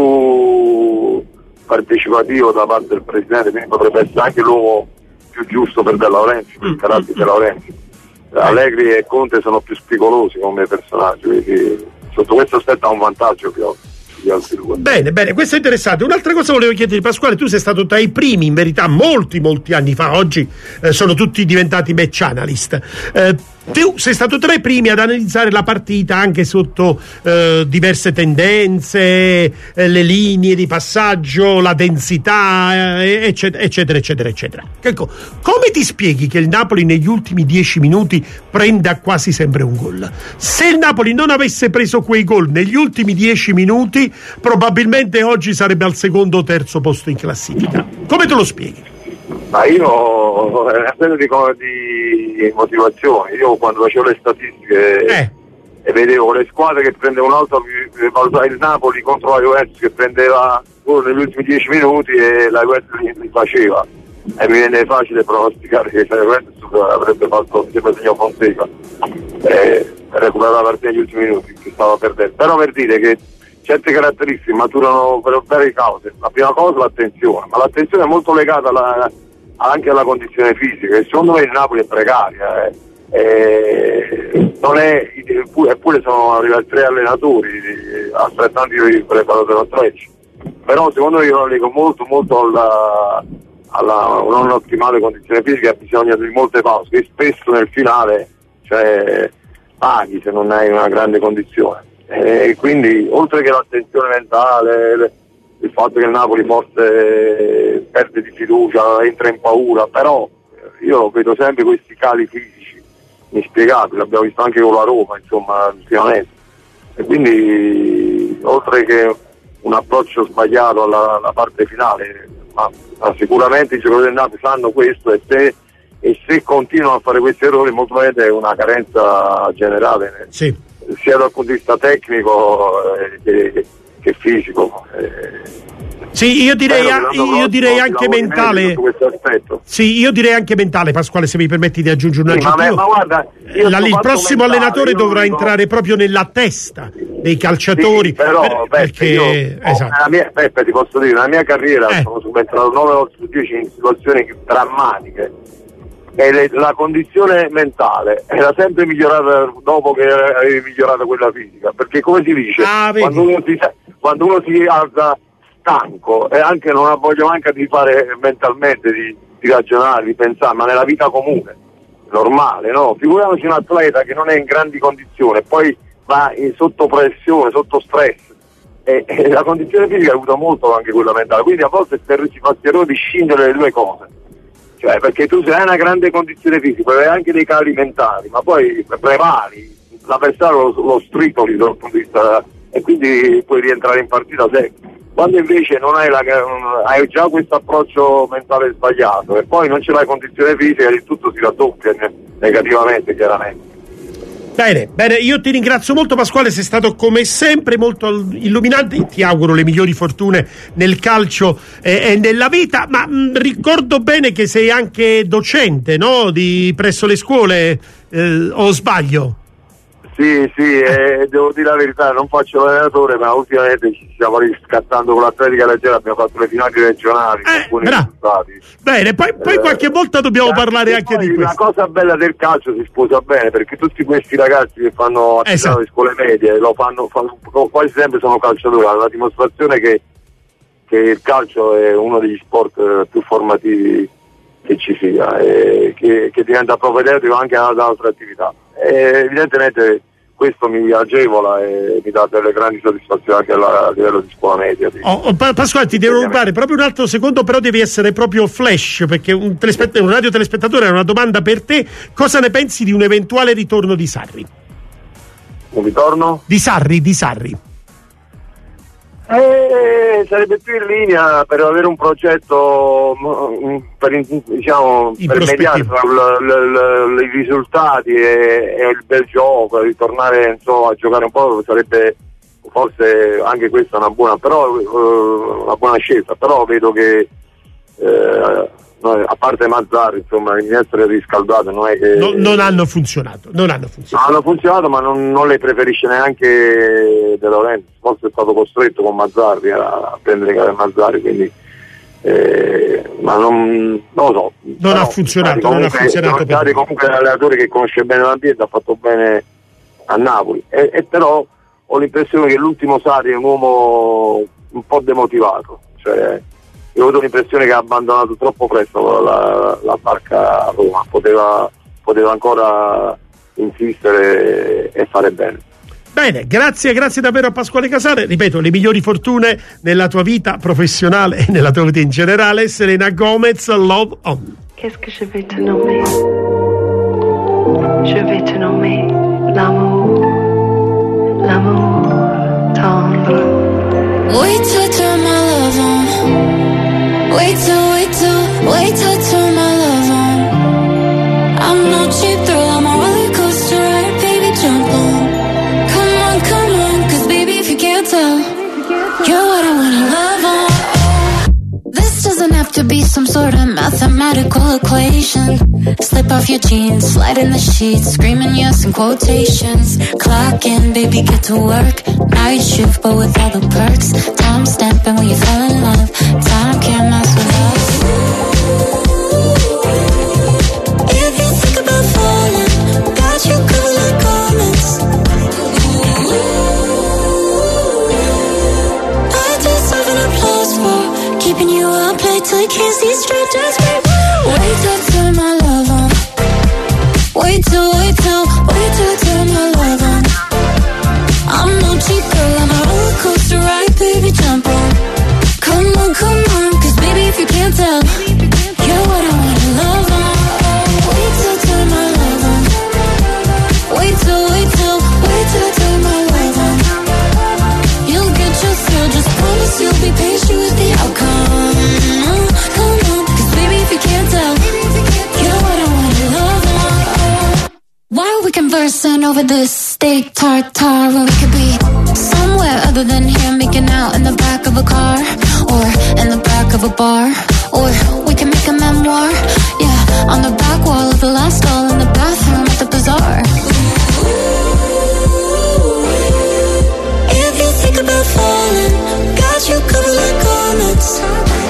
più partecipativo da parte del presidente, quindi potrebbe essere anche l'uomo più giusto per De Laurentiis, per il carattere di De Laurentiis. Allegri e Conte sono più spigolosi come personaggi, quindi sotto questo aspetto ha un vantaggio più Bene, bene, questo è interessante. Un'altra cosa volevo chiedere, Pasquale, tu sei stato tra i primi, in verità, molti, molti anni fa, oggi eh, sono tutti diventati match analyst. Eh, tu sei stato tra i primi ad analizzare la partita anche sotto eh, diverse tendenze, eh, le linee di passaggio, la densità, eh, eccetera, eccetera, eccetera, eccetera. Ecco, come ti spieghi che il Napoli negli ultimi dieci minuti prenda quasi sempre un gol? Se il Napoli non avesse preso quei gol negli ultimi dieci minuti, probabilmente oggi sarebbe al secondo o terzo posto in classifica. Come te lo spieghi? Ma io è una di, di motivazione. Io quando facevo le statistiche eh. e vedevo le squadre che prendevano un'altra, valutare il Napoli contro la Juventus che prendeva uno negli ultimi dieci minuti e la Juventus li, li faceva, e mi viene facile pronosticare che la Juventus avrebbe fatto insieme a Segno Fonseca e recuperare la partita negli ultimi minuti che stava perdendo. Però per dire che certe caratteristiche maturano per varie cause. La prima cosa è l'attenzione, ma l'attenzione è molto legata alla, anche alla condizione fisica, e secondo me il Napoli è precaria, eh. E non è, eppure, eppure sono arrivati tre allenatori altrettanti preparati del nostro match, però secondo me io lo leggo molto molto alla, alla non ottimale condizione fisica, ha bisogno di molte pause che spesso nel finale, cioè, paghi se non hai una grande condizione. E quindi oltre che l'attenzione mentale, il fatto che il Napoli forse perde di fiducia, entra in paura, però io vedo sempre questi cali fisici inspiegabili, l'abbiamo visto anche con la Roma, insomma, ultimamente, e quindi oltre che un approccio sbagliato alla, alla parte finale, ma, ma sicuramente i giocatori del Napoli sanno questo, e se, e se continuano a fare questi errori molto probabilmente è una carenza generale, sì, sia dal punto di vista tecnico eh, che, che fisico. Eh. Sì, io direi, a, io direi anche mentale. Sì, io direi anche mentale, Pasquale, se mi permetti di aggiungere un sì, aggettivo. Ma, ma guarda, La, il prossimo mentale, allenatore dovrà dico... entrare proprio nella testa dei calciatori. Sì, però, per, Beppe, perché io, esatto. nella mia, Beppe, ti posso dire, nella mia carriera eh. sono subentrato nove volte su dieci in situazioni drammatiche. E le, la condizione mentale era sempre migliorata dopo che avevi migliorato quella fisica, perché come si dice, ah, quando, uno si, quando uno si alza stanco e anche non ha voglia manca di fare mentalmente, di, di ragionare, di pensare, ma nella vita comune, normale, no? Figuriamoci un atleta che non è in grandi condizioni, poi va in, sotto pressione, sotto stress, e, e la condizione fisica aiuta molto anche quella mentale, quindi a volte si fa il errore di scindere le due cose. Cioè, perché tu se hai una grande condizione fisica, puoi avere anche dei cali mentali, ma poi prevari, l'avversario lo, lo stritoli dal punto di vista e quindi puoi rientrare in partita sempre. Quando invece non hai, la, hai già questo approccio mentale sbagliato e poi non ce l'hai condizione fisica, il tutto si raddoppia negativamente, chiaramente. Bene, bene, io ti ringrazio molto Pasquale, sei stato come sempre molto illuminante, ti auguro le migliori fortune nel calcio e, e nella vita, ma mh, ricordo bene che sei anche docente, no? Di, presso le scuole, eh, o sbaglio? Sì, sì, eh, devo dire la verità, non faccio l'allenatore, ma ultimamente ci stiamo riscattando con l'atletica leggera, abbiamo fatto le finali regionali, eh, con alcuni risultati. Bene, poi, poi eh, qualche volta dobbiamo parlare anche di questo. La cosa bella del calcio si sposa bene, perché tutti questi ragazzi che fanno attività esatto. di scuole medie, lo fanno, fanno, quasi sempre sono calciatori, hanno la dimostrazione che, che il calcio è uno degli sport più formativi che ci sia, e che, che diventa propedeutico anche ad altre attività. E evidentemente questo mi agevola e mi dà delle grandi soddisfazioni anche a livello di scuola media. Di... Oh, oh, Pasquale, ti devo rubare proprio un altro secondo, però devi essere proprio flash, perché un, telespett- un radio telespettatore ha una domanda per te. Cosa ne pensi di un eventuale ritorno di Sarri? Un ritorno? Di Sarri, di Sarri. Eh, sarebbe più in linea per avere un progetto per, diciamo, per mediare tra l- l- l- i risultati e, e il bel gioco, ritornare insomma a giocare un po', sarebbe forse anche questa una buona, però uh, una buona scelta, però vedo che eh, a parte Mazzarri, insomma, in essere riscaldate non è che no, non hanno funzionato non hanno funzionato, hanno funzionato ma non, non le preferisce neanche De Laurentiis, forse è stato costretto con Mazzarri a prendere Mazzarri, quindi eh, ma non, non lo so, non però, ha funzionato comunque, non ha funzionato Mazzarri comunque è un allenatore che conosce bene l'ambiente, ha fatto bene a Napoli e, e però ho l'impressione che l'ultimo Sarri è un uomo un po' demotivato, cioè io ho avuto l'impressione che ha abbandonato troppo presto la, la barca a Roma, poteva, poteva ancora insistere e fare bene. Bene, grazie, grazie davvero a Pasquale Casale, ripeto, le migliori fortune nella tua vita professionale e nella tua vita in generale. Selena Gomez, Love On. Qu'est-ce que je vais te nommer? Je vais te nommer l'amour, l'amour tendre. Wait till turn my love on. Wait till, wait till, wait till turn my love on. I'm no cheap thrill, I'm a roller coaster ride, baby, jump on. Come on, come on, cause baby, if you can't tell, you're what I wanna love on. This doesn't have to be some sort of mathematical equation. Slip off your jeans, slide in the sheets, screaming yes in quotations. Clock in, baby, get to work. Night shift, but with all the perks. Time stamping when you fell in love. Time can't mess with us. If you think about falling, got you covered like garments. I deserve an applause for keeping you up late till you can't see straight. Just wait, wait till turn my love on. Wait till, wait till, wait till turn my love on. I'm no cheap girl, I'm a roller coaster ride, baby, jump on. Come on, come on, cause baby, if you can't tell, you're what I wanna love on. Wait till turn my love on. Wait till, wait till, wait till turn my love on. You'll get your thrill, just promise you'll be patient with the outcome. Come on, cause baby, if you can't tell, you're what I wanna love on. Why are we conversing over this steak tartare when we could be somewhere other than here, making out in the back of a car or in the back of a bar, or we can make a memoir, yeah, on the back wall of the last stall in the bathroom at the bazaar. If you think about falling, got you covered like garments.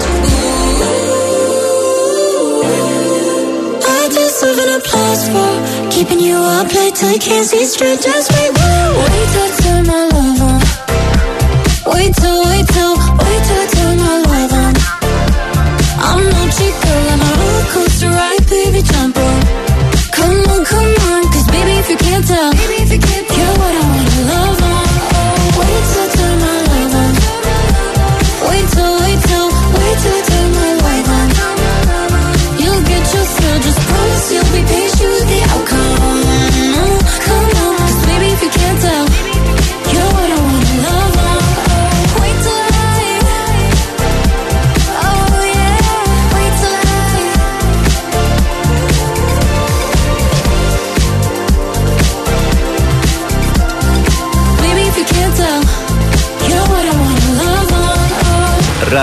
I deserve an applause for keeping you up late till you can't see straight. Just wait, wait till turn my love on. Wait till, wait till, wait till turn my love on. I'm no cheap girl, I'm a roller coaster ride, baby, jump on. Come on, come on, cause baby, if you can't tell, you're what I wanna love on. Wait till turn my love on. Wait till, wait till, wait till turn my love on. You'll get your thrill, just promise you'll be patient with the outcome. Come on, cause baby, if you can't tell, you're what I wanna love.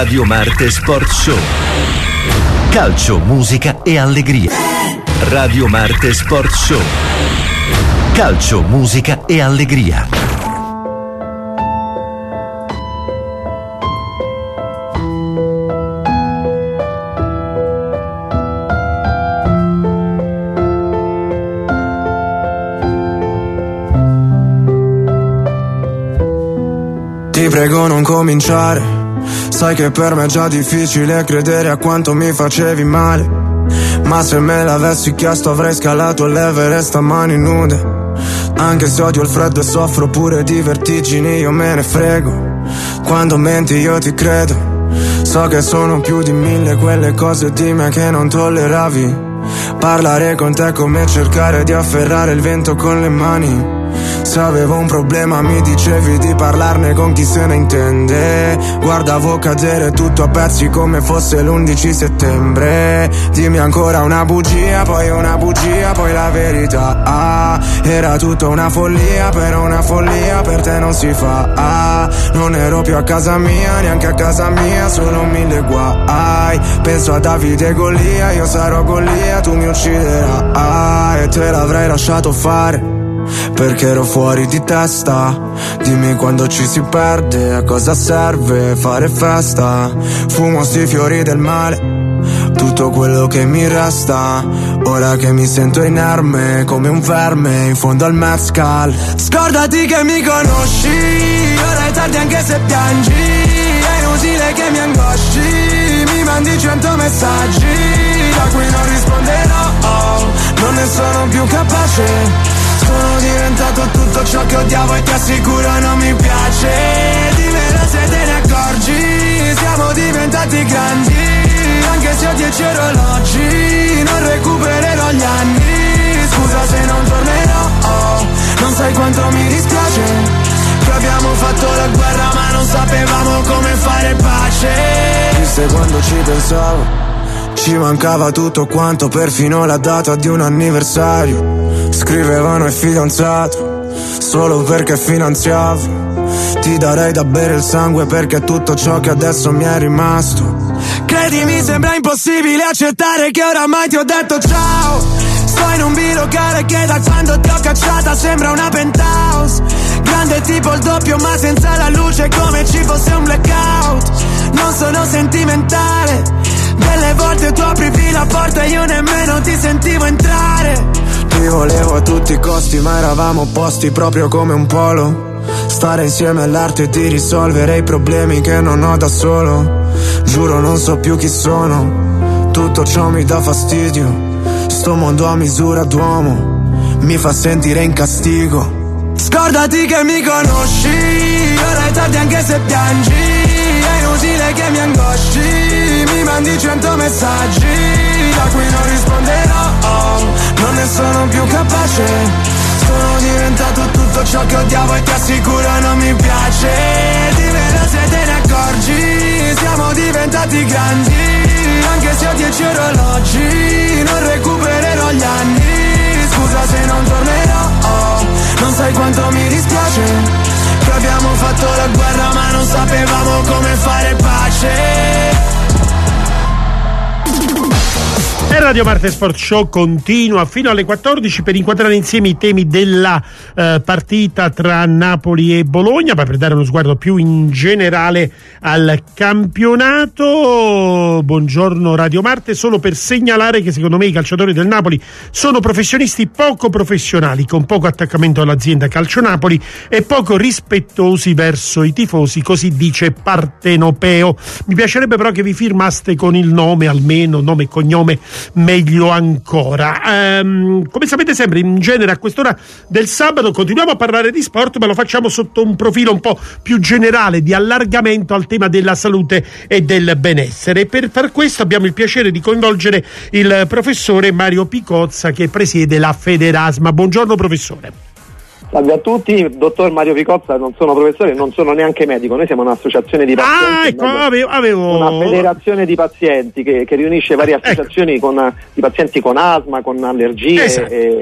Radio Marte Sport Show. Calcio, musica e allegria. Radio Marte Sport Show. Calcio, musica e allegria. Ti prego non cominciare, sai che per me è già difficile credere a quanto mi facevi male. Ma se me l'avessi chiesto avrei scalato l'Everest a mani nude. Anche se odio il freddo e soffro pure di vertigini, io me ne frego. Quando menti io ti credo. So che sono più di mille quelle cose di me che non tolleravi. Parlare con te è come cercare di afferrare il vento con le mani. Se avevo un problema mi dicevi di parlarne con chi se ne intende. Guardavo cadere tutto a pezzi come fosse l'undici settembre. Dimmi ancora una bugia, poi una bugia, poi la verità. Ah, era tutta una follia, però una follia per te non si fa. Ah, non ero più a casa mia, neanche a casa mia, solo mille guai. Penso a Davide e Golia, io sarò Golia, tu mi ucciderai. Ah, e te l'avrei lasciato fare perché ero fuori di testa. Dimmi quando ci si perde, a cosa serve fare festa. Fumo sti fiori del male, tutto quello che mi resta. Ora che mi sento inerme come un verme in fondo al mezcal. Scordati che mi conosci, ora è tardi anche se piangi. È inutile che mi angosci, mi mandi cento messaggi da cui non risponderò. Oh, non ne sono più capace. Sono diventato tutto ciò che odiavo e ti assicuro non mi piace. Dimmelo se te ne accorgi, siamo diventati grandi. Anche se ho dieci orologi, non recupererò gli anni. Scusa se non tornerò, oh, non sai quanto mi dispiace che abbiamo fatto la guerra ma non sapevamo come fare pace. Triste quando ci pensavo, ci mancava tutto quanto, perfino la data di un anniversario. Scrivevano il fidanzato solo perché finanziavo. Ti darei da bere il sangue perché è tutto ciò che adesso mi è rimasto. Credimi, sembra impossibile accettare che oramai ti ho detto ciao. Sto in un bilocale che da quando ti ho cacciata sembra una penthouse. Grande tipo il doppio ma senza la luce, come ci fosse un blackout. Non sono sentimentale, delle volte tu aprivi la porta e io nemmeno ti sentivo entrare. Ti volevo a tutti i costi ma eravamo opposti proprio come un polo. Stare insieme all'arte di risolvere i problemi che non ho da solo. Giuro non so più chi sono, tutto ciò mi dà fastidio. Sto mondo a misura d'uomo mi fa sentire in castigo. Scordati che mi conosci, ora è tardi anche se piangi. È inutile che mi angosci, mi mandi cento messaggi da cui non risponderò. Oh, non ne sono più capace. Sono diventato tutto ciò che odiavo e ti assicuro non mi piace. Dimmelo se te ne accorgi, siamo diventati grandi. Anche se ho dieci orologi, non recupererò gli anni. Scusa se non tornerò, oh, non sai quanto mi dispiace che abbiamo fatto la guerra ma non sapevamo come fare pace. E Radio Marte Sport Show continua fino alle quattordici per inquadrare insieme i temi della eh, partita tra Napoli e Bologna, poi per dare uno sguardo più in generale al campionato. Buongiorno Radio Marte, solo per segnalare che secondo me i calciatori del Napoli sono professionisti poco professionali, con poco attaccamento all'azienda Calcio Napoli e poco rispettosi verso i tifosi, così dice Partenopeo. Mi piacerebbe però che vi firmaste con il nome, almeno nome e cognome, meglio ancora. Um, come sapete sempre in genere a quest'ora del sabato continuiamo a parlare di sport, ma lo facciamo sotto un profilo un po' più generale di allargamento al tema della salute e del benessere. Per far questo abbiamo il piacere di coinvolgere il professore Mario Picozza che presiede la Federasma. Buongiorno professore. Salve a tutti, dottor Mario Picozza, non sono professore, non sono neanche medico, noi siamo un'associazione di pazienti, ah, ecco, avevo, avevo... una federazione di pazienti che, che riunisce varie associazioni ecco. con, di pazienti con asma, con allergie esatto. e,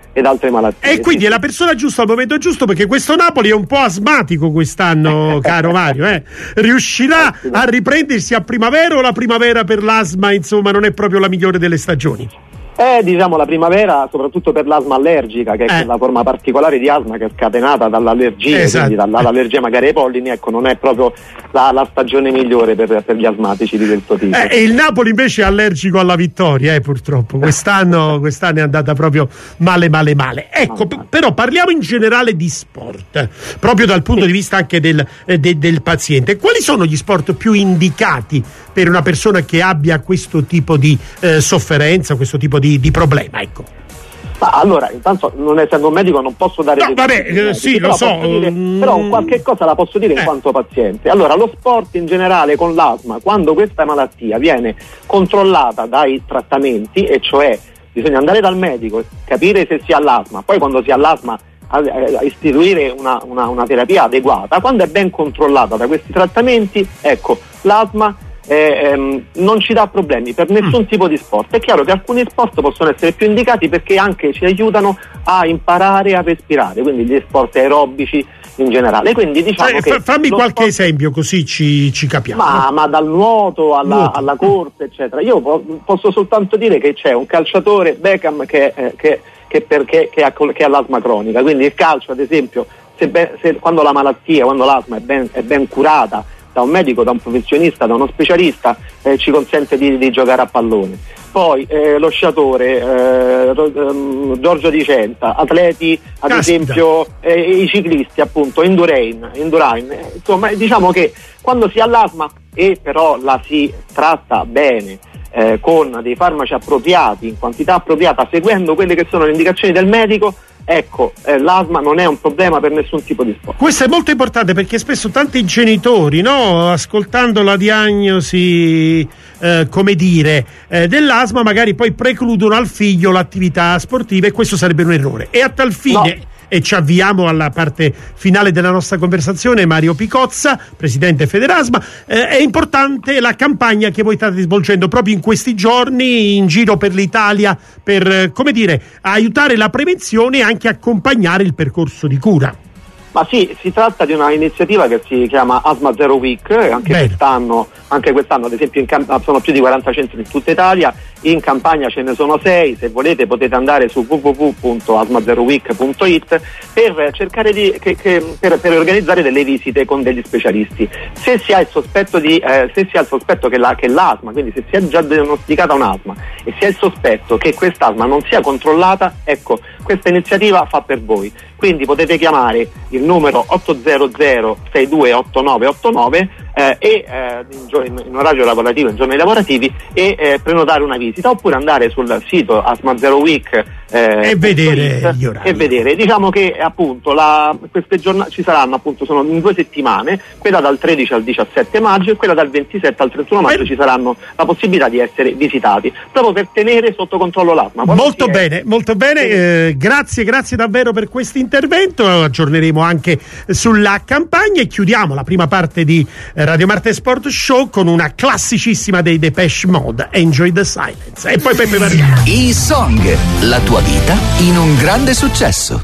ed altre malattie. E quindi è la persona giusta al momento giusto, perché questo Napoli è un po' asmatico quest'anno, caro Mario. Eh? Riuscirà a riprendersi a primavera, o la primavera per l'asma, insomma, non è proprio la migliore delle stagioni? Eh, diciamo la primavera, soprattutto per l'asma allergica, che è eh. la forma particolare di asma che è scatenata dall'allergia, esatto. quindi dall'allergia magari ai pollini, ecco, non è proprio la, la stagione migliore per, per gli asmatici di questo tipo. Eh, e il Napoli invece è allergico alla vittoria, eh, purtroppo. Quest'anno, quest'anno è andata proprio male, male, male. Ecco, p- però parliamo in generale di sport, proprio dal punto di vista anche del, eh, de- del paziente. Quali sono gli sport più indicati per una persona che abbia questo tipo di eh, sofferenza, questo tipo di, di problema, ecco? Ma allora, intanto, non essendo un medico non posso dare... No, vabbè, eh, sì, lo so. Dire, mm, però qualche cosa la posso dire in eh. quanto paziente. Allora, lo sport in generale con l'asma, quando questa malattia viene controllata dai trattamenti, e cioè bisogna andare dal medico, capire se si ha l'asma, poi quando si ha l'asma a, a istituire una, una, una terapia adeguata, quando è ben controllata da questi trattamenti, ecco, l'asma Eh, ehm, non ci dà problemi per nessun mm. tipo di sport. È chiaro che alcuni sport possono essere più indicati perché anche ci aiutano a imparare a respirare, quindi gli sport aerobici in generale. Quindi diciamo eh, che fammi qualche sport... esempio così ci, ci capiamo. Ma, ma dal nuoto alla, nuoto alla corsa, eccetera. Io po- posso soltanto dire che c'è un calciatore, Beckham, che, eh, che, che, perché, che, ha, che ha l'asma cronica. Quindi il calcio, ad esempio, se be- se, quando la malattia, quando l'asma è ben, è ben curata da un medico, da un professionista, da uno specialista, eh, ci consente di, di giocare a pallone. Poi eh, lo sciatore, eh, um, Giorgio Di Centa, atleti ad Caspita. esempio eh, i ciclisti, appunto, Indurain, Indurain. Eh, insomma, diciamo che quando si ha l'asma e però la si tratta bene, eh, con dei farmaci appropriati, in quantità appropriata, seguendo quelle che sono le indicazioni del medico, ecco, eh, l'asma non è un problema per nessun tipo di sport. Questo è molto importante, perché spesso tanti genitori, no, ascoltando la diagnosi, eh, come dire, eh, dell'asma, magari poi precludono al figlio l'attività sportiva, e questo sarebbe un errore. E a tal fine... No. E ci avviamo alla parte finale della nostra conversazione. Mario Picozza, presidente Federasma, eh, è importante la campagna che voi state svolgendo proprio in questi giorni in giro per l'Italia per, eh, come dire, aiutare la prevenzione e anche accompagnare il percorso di cura. Ma sì, si tratta di una iniziativa che si chiama Asma Zero Week, anche Bene. quest'anno, anche quest'anno ad esempio in camp- sono più di quaranta centri in tutta Italia, in Campania ce ne sono sei, se volete potete andare su w w w punto asma zero week punto i t per cercare di che, che, per, per organizzare delle visite con degli specialisti. Se si ha il sospetto di eh, se si ha il sospetto che, la, che l'asma, quindi se si è già diagnosticata un'asma e si ha il sospetto che quest'asma non sia controllata, ecco, questa iniziativa fa per voi. Quindi potete chiamare il numero otto zero zero sei due otto nove otto nove eh, e eh, in, gio- in, in orario lavorativo, in giorni lavorativi, e eh, prenotare una visita, oppure andare sul sito Asma Zero Week eh, e vedere gli orari. E vedere. Diciamo che appunto la, queste giornate ci saranno, appunto, sono in due settimane, quella dal tredici al diciassette maggio e quella dal ventisette al trentuno maggio. Ci saranno la possibilità di essere visitati proprio per tenere sotto controllo l'asma. Quando Molto bene, molto bene, eh, grazie, grazie davvero per questo intervento. Aggiorneremo anche sulla campagna e chiudiamo la prima parte di Radio Marte Sport Show con una classicissima dei Depeche Mode, Enjoy the Silence, e poi Peppe Maria. I Song, la tua vita in un grande successo.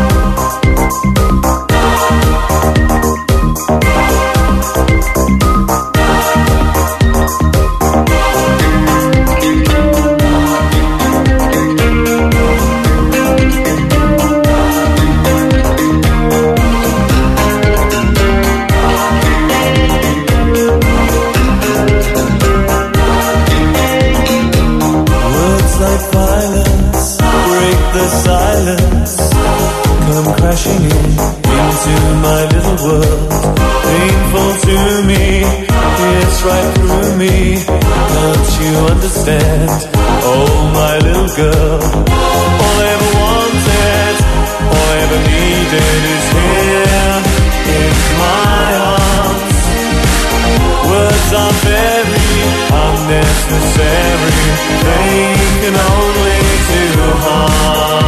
Crashing in into my little world, painful to me, it's right through me. Don't you understand? Oh, my little girl, all I ever wanted, all I ever needed is here in my arms. Words are very unnecessary, they can only do harm.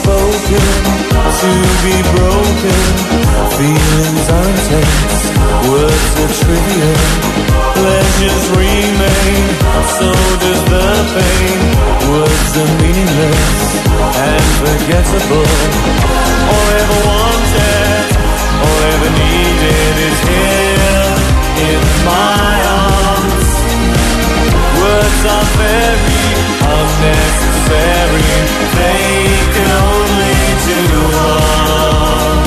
spoken to be broken. Feelings are intense, words are trivial. Pleasures remain, so does the pain. Words are meaningless and forgettable. All I ever wanted, all I ever needed is here in my arms. Words are very unnecessary, they can only do harm.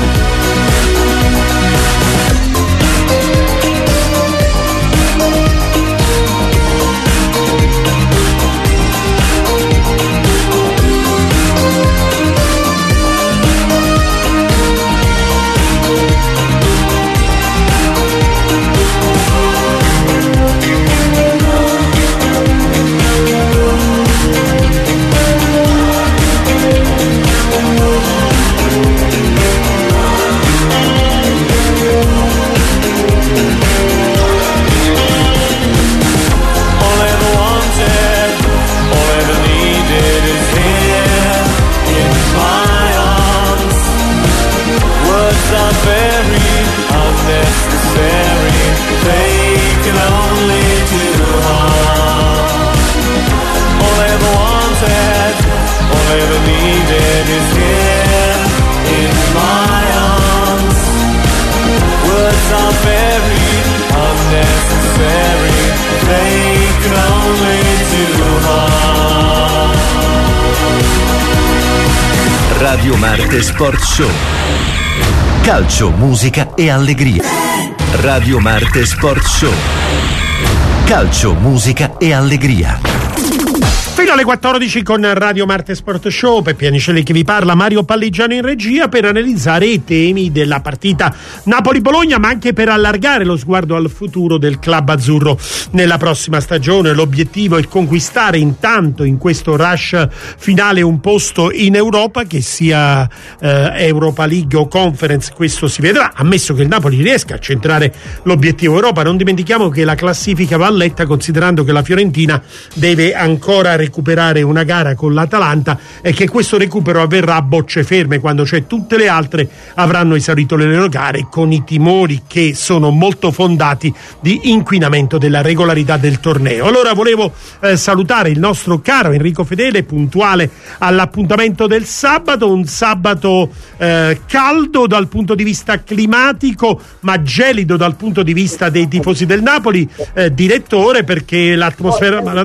Radio Marte Sport Show. Calcio, musica e allegria. Radio Marte Sport Show. Calcio, musica e allegria. Fino alle quattordici con Radio Marte Sport Show, Peppi Anicelli che vi parla, Mario Palligiano in regia, per analizzare i temi della partita Napoli-Bologna, ma anche per allargare lo sguardo al futuro del club azzurro nella prossima stagione. L'obiettivo è conquistare intanto in questo rush finale un posto in Europa, che sia eh, Europa League o Conference, questo si vedrà, ammesso che il Napoli riesca a centrare l'obiettivo Europa. Non dimentichiamo che la classifica va a letta, considerando che la Fiorentina deve ancora recuperare una gara con l'Atalanta e che questo recupero avverrà a bocce ferme, quando cioè tutte le altre avranno esaurito le loro gare, con i timori che sono molto fondati di inquinamento della regolarità del torneo. Allora volevo eh, salutare il nostro caro Enrico Fedele, puntuale all'appuntamento del sabato, un sabato eh, caldo dal punto di vista climatico ma gelido dal punto di vista dei tifosi del Napoli, eh, direttore, perché l'atmosfera la,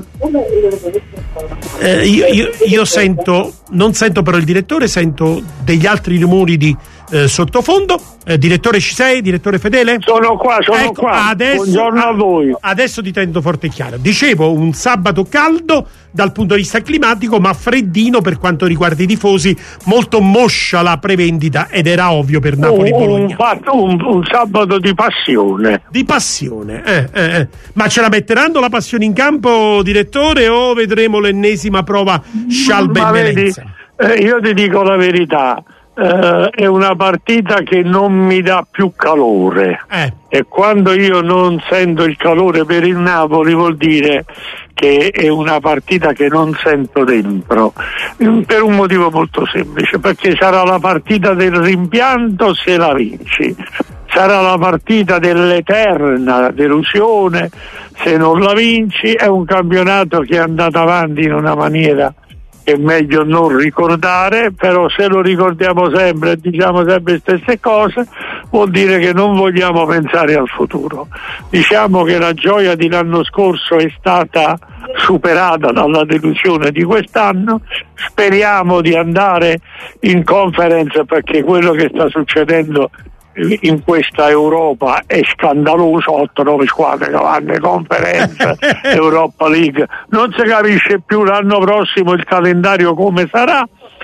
Eh, io, io, io sento, non sento però il direttore, sento degli altri rumori di eh, sottofondo. Eh, direttore, ci sei? Direttore Fedele? Sono qua, sono ecco, qua. Adesso, Buongiorno a voi. Adesso ti tendo forte e chiaro. Dicevo, un sabato caldo dal punto di vista climatico, ma freddino per quanto riguarda i tifosi, molto moscia la prevendita, ed era ovvio per Napoli-Bologna. Un, un, un sabato di passione. Di passione, eh, eh, eh. Ma ce la metteranno la passione in campo, direttore, o vedremo l'ennesima prova scialbennense? Eh, io ti dico la verità, eh, è una partita che non mi dà più calore, eh. e quando io non sento il calore per il Napoli vuol dire che è una partita che non sento dentro, per un motivo molto semplice, perché sarà la partita del rimpianto se la vinci, sarà la partita dell'eterna delusione se non la vinci. È un campionato che è andato avanti in una maniera che è meglio non ricordare, però se lo ricordiamo sempre e diciamo sempre le stesse cose, vuol dire che non vogliamo pensare al futuro. Diciamo che la gioia di l'anno scorso è stata superata dalla delusione di quest'anno. Speriamo di andare in Conference, perché quello che sta succedendo in questa Europa è scandaloso. otto nove squadre che vanno in Conference, Europa League, non si capisce più l'anno prossimo il calendario come sarà,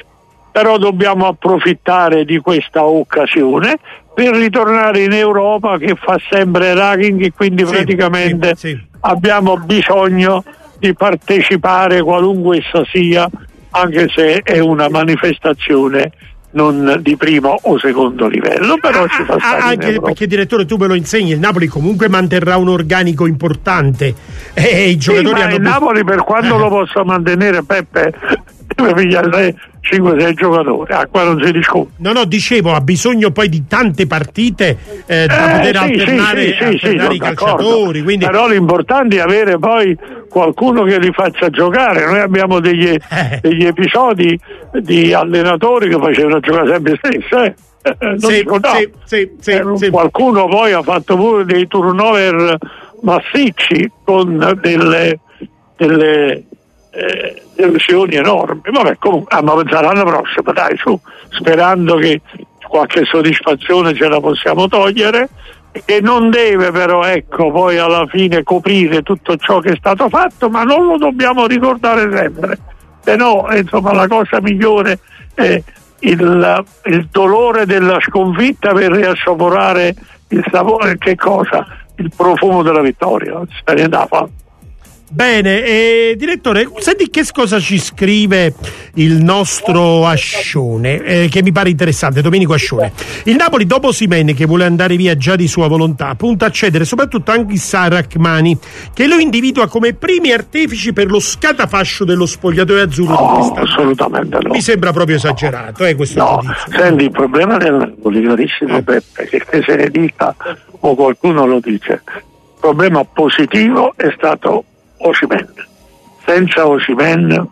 però dobbiamo approfittare di questa occasione per ritornare in Europa, che fa sempre ranking, e quindi sì, praticamente sì, sì. abbiamo bisogno di partecipare qualunque essa sia, anche se è una manifestazione non di primo o secondo livello, però ci fa stare anche perché, direttore, tu me lo insegni, il Napoli comunque manterrà un organico importante e i giocatori sì, ma hanno il Napoli, per quanto eh. lo possa mantenere, Peppe, deve pigliare cinque sei giocatori, ah, qua non si discute. No, no, dicevo, ha bisogno poi di tante partite eh, da eh, poter sì, alternare, sì, sì, alternare sì, i calciatori. Quindi... Però l'importante è avere poi qualcuno che li faccia giocare. Noi abbiamo degli, eh. degli episodi di allenatori che facevano giocare sempre stesso, eh. Non sì, dico no. sì, sì, sì, eh, sì. Qualcuno poi ha fatto pure dei turnover massicci con delle delle eh, delusioni enormi. Vabbè, comunque hanno pensato l'anno prossimo, dai, su, sperando che qualche soddisfazione ce la possiamo togliere, che non deve però, ecco, poi alla fine coprire tutto ciò che è stato fatto, ma non lo dobbiamo ricordare sempre, se no, insomma, la cosa migliore è il, il dolore della sconfitta per riassaporare il sapore, che cosa? Il profumo della vittoria, se ne da fa. Bene, eh, direttore, senti che cosa ci scrive il nostro Ascione, eh, che mi pare interessante, Domenico Ascione. Il Napoli dopo Osimhen, che vuole andare via già di sua volontà, punta a cedere soprattutto anche Issa Rachmani, che lo individua come primi artefici per lo scatafascio dello spogliatoio azzurro. No, assolutamente no. Mi sembra proprio esagerato, eh, questo no, giudizio. Senti, il problema del Napoli, carissimo Beppe, che se ne dica o qualcuno lo dice, il problema positivo è stato Osimhen. Senza Osimhen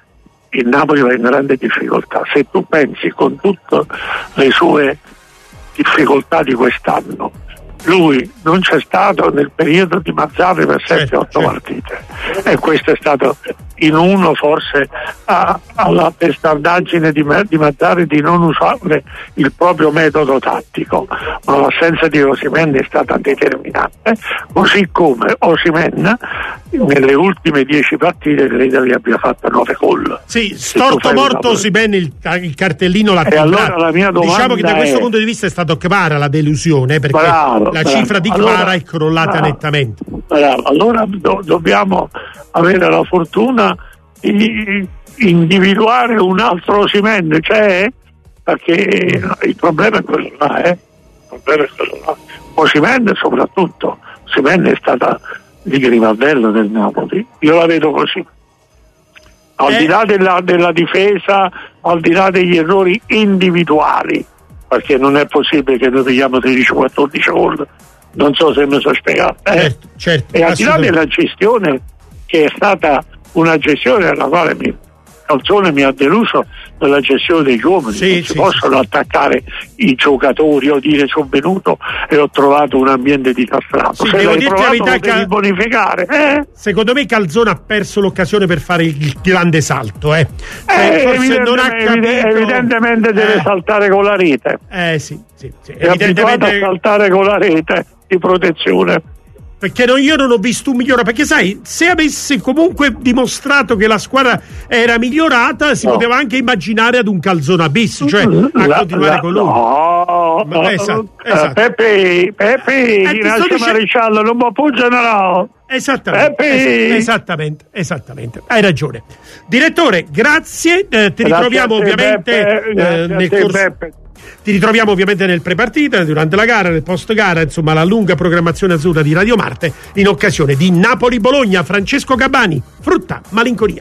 il Napoli va in grande difficoltà. Se tu pensi, con tutte le sue difficoltà di quest'anno, lui non c'è stato nel periodo di Mazzarri per sette otto certo, partite, e questo è stato in uno forse a, alla testardaggine di, di Mazzarri di non usare il proprio metodo tattico, ma l'assenza di Osimhen è stata determinante, così come Osimhen nelle ultime dieci partite credo che abbia fatto nove gol. Sì, storto morto Osimhen, il, il cartellino l'ha e allora la mia domanda, diciamo che da questo è... punto di vista è stato Kvara la delusione, perché bravo, la bravo. cifra di Kvara allora, è crollata bravo, nettamente. Bravo. Allora do, dobbiamo avere la fortuna di individuare un altro Osimhen, c'è? Perché no, il problema è quello là, eh? Il problema è quello là. Osimhen soprattutto, Osimhen è stata di Grimaldello del Napoli, io la vedo così. Al eh. di là della, della difesa, al di là degli errori individuali, perché non è possibile che noi vediamo tredici quattordici gol, non so se mi sono spiegato, eh? certo, certo, e al di là della gestione, che è stata una gestione alla quale mi, Calzone mi ha deluso nella gestione degli uomini, sì, non si sì, possono sì. attaccare i giocatori o dire sono venuto e ho trovato un ambiente disastrato. Sì, se devo l'hai dirti provato, la verità, lo devi Cal... bonificare, eh? Secondo me Calzone ha perso l'occasione per fare il grande salto, eh. Cioè, eh forse evidentemente, non ha capito... evidentemente deve eh. saltare con la rete, eh sì, sì, sì. è abituato a saltare con la rete di protezione, perché non, io non ho visto un miglioramento, perché sai, se avesse comunque dimostrato che la squadra era migliorata, si no. poteva anche immaginare ad un Calzona bis, cioè a la, continuare la, con lui. No, Ma, no, esatto, esatto. Pepe, Pepe, eh, Rinaldo dice... Maresciallo, non mi appoggiano. Esattamente, es- esattamente, esattamente, hai ragione. Direttore, grazie, eh, ti ritroviamo te, ovviamente Beppe, eh, nel te, corso... Beppe. Ti ritroviamo ovviamente nel pre-partita, durante la gara, nel post-gara, insomma la lunga programmazione azzurra di Radio Marte in occasione di Napoli-Bologna. Francesco Gabbani, Frutta, Malinconia.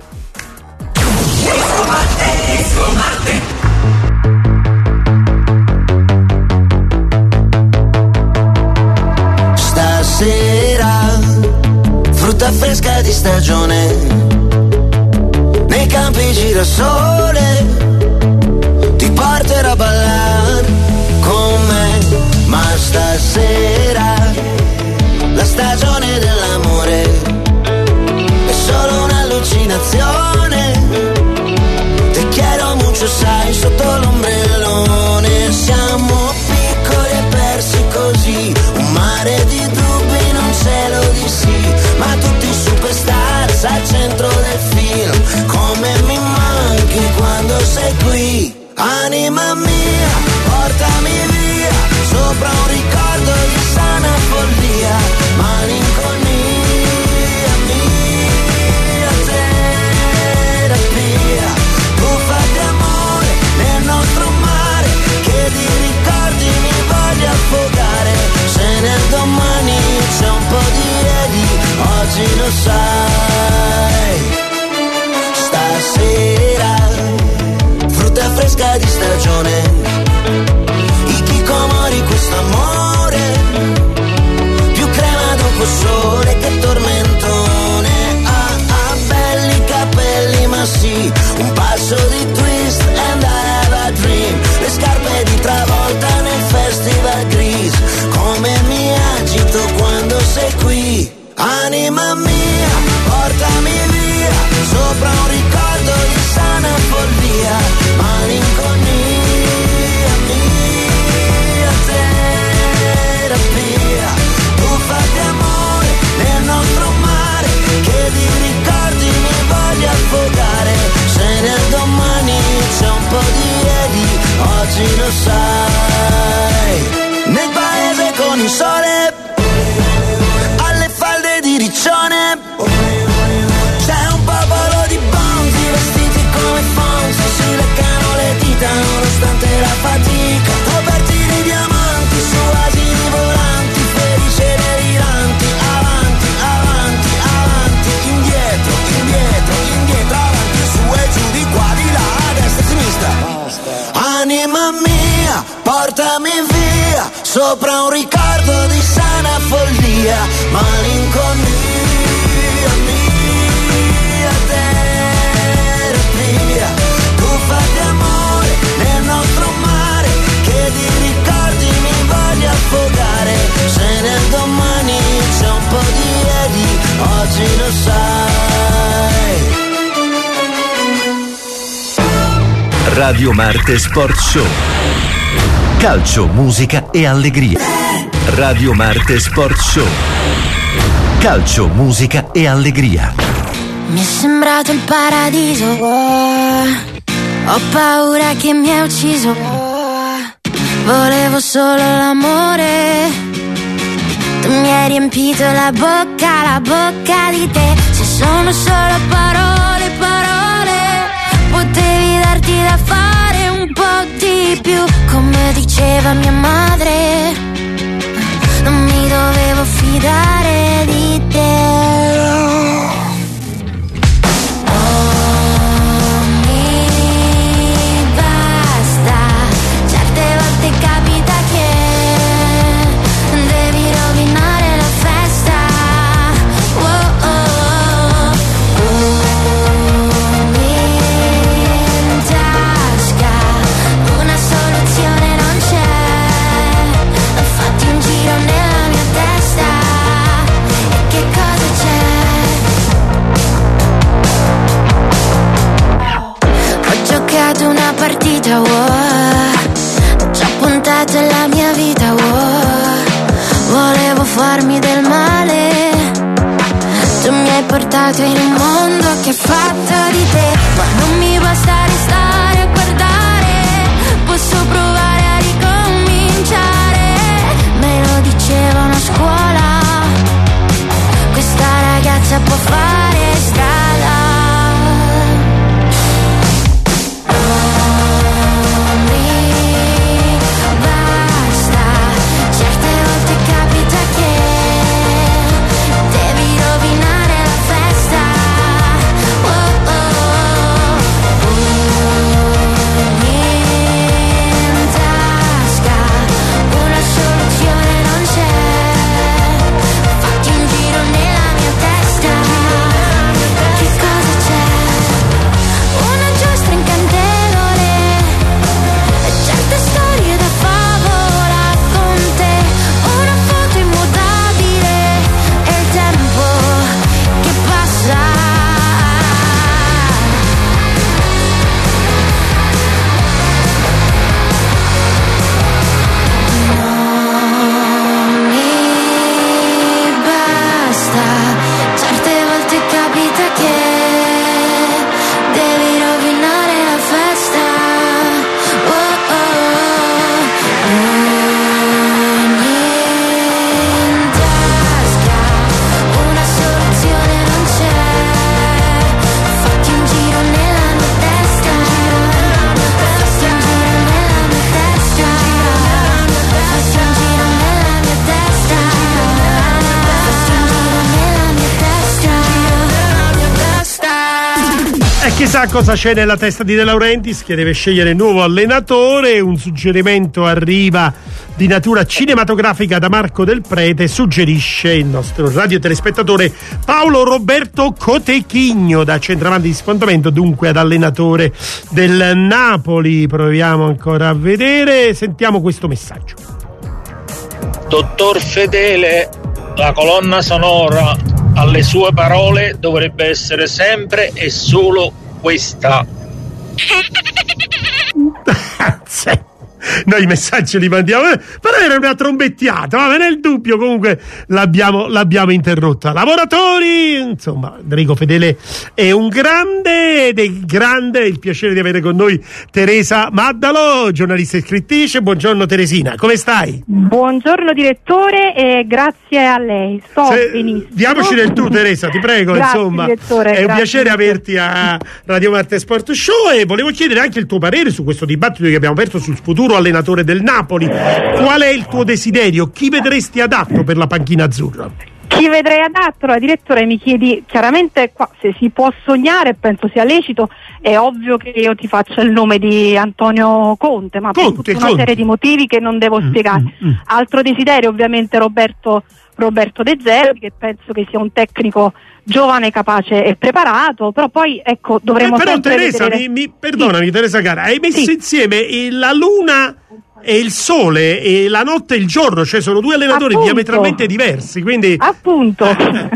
Stasera, frutta fresca di stagione, nei campi girasole, ti porterò a ballare con me, ma stasera la stagione dell'amore è solo un'allucinazione. Te quiero mucho, sai, sotto l'ombrellone siamo piccoli e persi così, un mare di dubbi, non cielo di sì, ma tutti superstars al centro del film. Come mi manchi quando sei qui, anima mia, portami via, sopra un ricordo di sana follia, malinconia, mia terapia, buffa di amore nel nostro mare, che di ricordi mi voglio affogare, se nel domani c'è un po' di ieri, oggi lo sai, stasera stagione, i chicomori questo amore, più crema dopo sole che tormentone. Ah, ah, belli capelli ma sì, un passo di twist and I have a dream, le scarpe di Travolta nel festival gris, come mi agito quando sei qui. Anima mia, portami via, sopra un ricordo di sana follia, malinconia, mia terapia, tuffati amore nel nostro mare, che di ricordi mi voglio affogare, se nel domani c'è un po' di ieri, oggi lo sai, nel paese con il sole di riccione, c'è un popolo di bonzi vestiti come Fonzi, si leccano le dita nonostante la fatica, coperti di diamanti su asini volanti, felici e deliranti, avanti, avanti, avanti, indietro, indietro, indietro, avanti, su e giù, di qua, di là, a destra, a sinistra. Anima mia, portami via, sopra un ricordo di sana follia, malinconia, mia terapia, tuffati amore nel nostro mare, che di ricordi mi voglio affogare, se nel domani c'è un po' di ieri, oggi lo sai. Radio Marte Sport Show. Calcio, musica e allegria. Radio Marte Sport Show. Calcio, musica e allegria. Mi è sembrato il paradiso, oh. Ho paura che mi hai ucciso, oh. Volevo solo l'amore. Tu mi hai riempito la bocca, la bocca di te. Se sono solo parole, parole, potevi darti da fare un po' di più. Come diceva mia madre, non mi dovevo fidare di te. Una partita, wow. Ci ho puntato la mia vita, wow. Volevo farmi del male, tu mi hai portato in un mondo che è fatto di te. Ma non mi basta restare a guardare, posso provare a ricominciare. Me lo dicevano a scuola, questa ragazza può fare strada. Oh, oh. Chissà cosa c'è nella testa di De Laurentiis, che deve scegliere nuovo allenatore. Un suggerimento arriva di natura cinematografica da Marco Del Prete, suggerisce il nostro radiotelespettatore Paolo Roberto Cotechigno, da centravanti di sfondamento, dunque ad allenatore del Napoli. Proviamo ancora a vedere, sentiamo questo messaggio. Dottor Fedele, la colonna sonora alle sue parole dovrebbe essere sempre e solo questa. Noi i messaggi li mandiamo, però era una trombettiata, ma nel dubbio comunque l'abbiamo, l'abbiamo interrotta. Lavoratori, insomma, Enrico Fedele è un grande ed è grande il piacere di avere con noi Teresa Maddalo, giornalista e scrittrice. Buongiorno Teresina, come stai? Buongiorno direttore e grazie a lei, sto Se, benissimo. Diamoci del tu Teresa, ti prego. Grazie, insomma, direttore, è un grazie, piacere averti a Radio Marte Sport Show e volevo chiedere anche il tuo parere su questo dibattito che abbiamo aperto sul futuro allenatore del Napoli. Qual è il tuo desiderio? Chi vedresti adatto per la panchina azzurra? Chi vedrei adatto? Allora, direttore, mi chiedi chiaramente qua se si può sognare, penso sia lecito. È ovvio che io ti faccia il nome di Antonio Conte, ma Conte, per tutta una Conte. serie di motivi che non devo spiegare. Mm, mm, mm. Altro desiderio ovviamente Roberto Roberto De Zerbi, che penso che sia un tecnico giovane, capace e preparato, però poi ecco dovremo eh, però sempre Teresa, vedere... mi, mi, perdonami sì. Teresa cara, hai messo sì. insieme il, la luna e il sole e la notte e il giorno, cioè sono due allenatori Appunto. diametralmente diversi, quindi appunto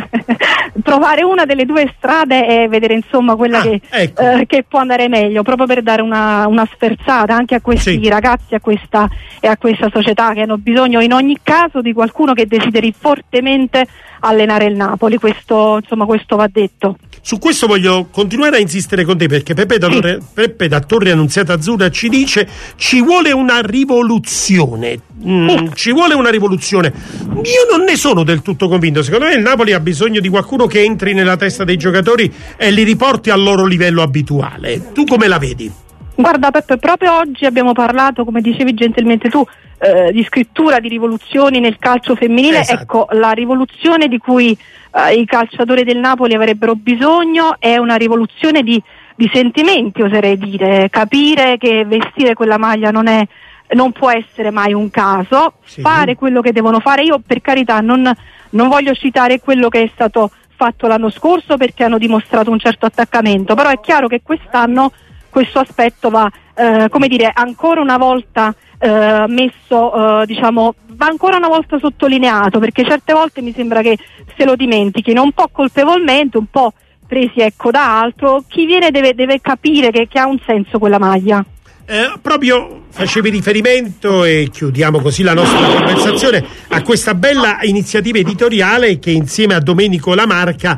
trovare una delle due strade e vedere insomma quella ah, che, ecco. eh, che può andare meglio, proprio per dare una, una sferzata anche a questi sì. ragazzi, a questa e a questa società che hanno bisogno in ogni caso di qualcuno che desideri fortemente allenare il Napoli. Questo insomma questo va detto. Su questo voglio continuare a insistere con te, perché Peppe da, Torre, sì. Peppe da Torre Annunziata Azzurra ci dice ci vuole una rivoluzione. Mm, sì. Ci vuole una rivoluzione. Io non ne sono del tutto convinto. Secondo me il Napoli ha bisogno di qualcuno che entri nella testa dei giocatori e li riporti al loro livello abituale. Tu come la vedi? Guarda Peppe, proprio oggi abbiamo parlato, come dicevi gentilmente tu, eh, di scrittura, di rivoluzioni nel calcio femminile. Esatto. Ecco, la rivoluzione di cui eh, i calciatori del Napoli avrebbero bisogno è una rivoluzione di, di sentimenti, oserei dire. Capire che vestire quella maglia non è non può essere mai un caso, sì. Fare quello che devono fare. Io per carità non, non voglio citare quello che è stato fatto l'anno scorso, perché hanno dimostrato un certo attaccamento, però è chiaro che quest'anno questo aspetto va, eh, come dire, ancora una volta eh, messo, eh, diciamo, va ancora una volta sottolineato, perché certe volte mi sembra che se lo dimentichino, un po' colpevolmente, un po' presi ecco da altro. Chi viene deve, deve capire che, che ha un senso quella maglia. Eh, proprio facevi riferimento, e chiudiamo così la nostra conversazione, a questa bella iniziativa editoriale che insieme a Domenico Lamarca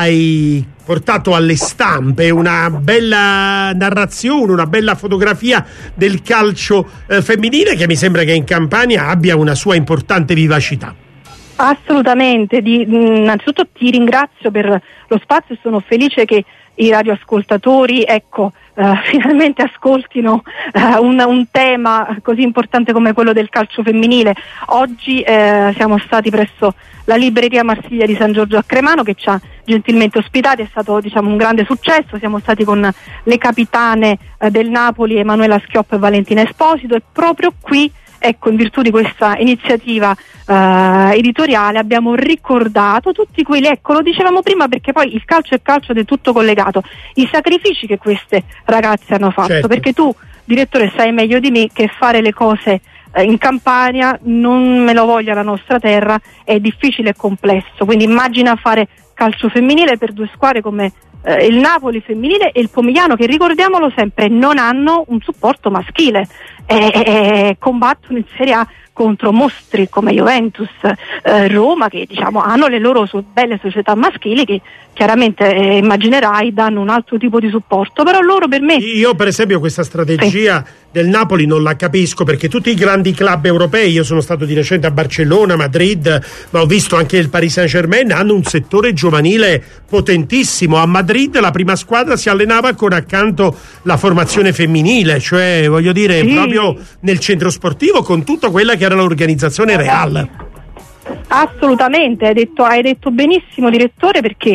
hai portato alle stampe, una bella narrazione, una bella fotografia del calcio eh, femminile, che mi sembra che in Campania abbia una sua importante vivacità. Assolutamente, di, innanzitutto ti ringrazio per lo spazio e sono felice che i radioascoltatori ecco uh, finalmente ascoltino uh, un, un tema così importante come quello del calcio femminile. Oggi uh, siamo stati presso la libreria Marsiglia di San Giorgio a Cremano, che ci ha gentilmente ospitati, è stato diciamo un grande successo. Siamo stati con le capitane uh, del Napoli, Emanuela Schioppa e Valentina Esposito, e proprio qui ecco, in virtù di questa iniziativa uh, editoriale abbiamo ricordato tutti quelli, ecco lo dicevamo prima perché poi il calcio è calcio ed è tutto collegato, i sacrifici che queste ragazze hanno fatto, certo. Perché tu direttore sai meglio di me che fare le cose uh, in Campania, non me lo voglia la nostra terra, è difficile e complesso, quindi immagina fare calcio femminile per due squadre come uh, il Napoli femminile e il Pomigliano, che ricordiamolo sempre non hanno un supporto maschile. E, e combattono in Serie A contro mostri come Juventus, eh, Roma, che diciamo hanno le loro so- belle società maschili che chiaramente eh, immaginerai danno un altro tipo di supporto, però loro per me... Io per esempio questa strategia sì. del Napoli non la capisco, perché tutti i grandi club europei, io sono stato di recente a Barcellona, Madrid, ma ho visto anche il Paris Saint-Germain, hanno un settore giovanile potentissimo. A Madrid la prima squadra si allenava ancora accanto la formazione femminile, cioè voglio dire sì. proprio nel centro sportivo, con tutta quella che era l'organizzazione Real. Assolutamente, hai detto, hai detto benissimo direttore, perché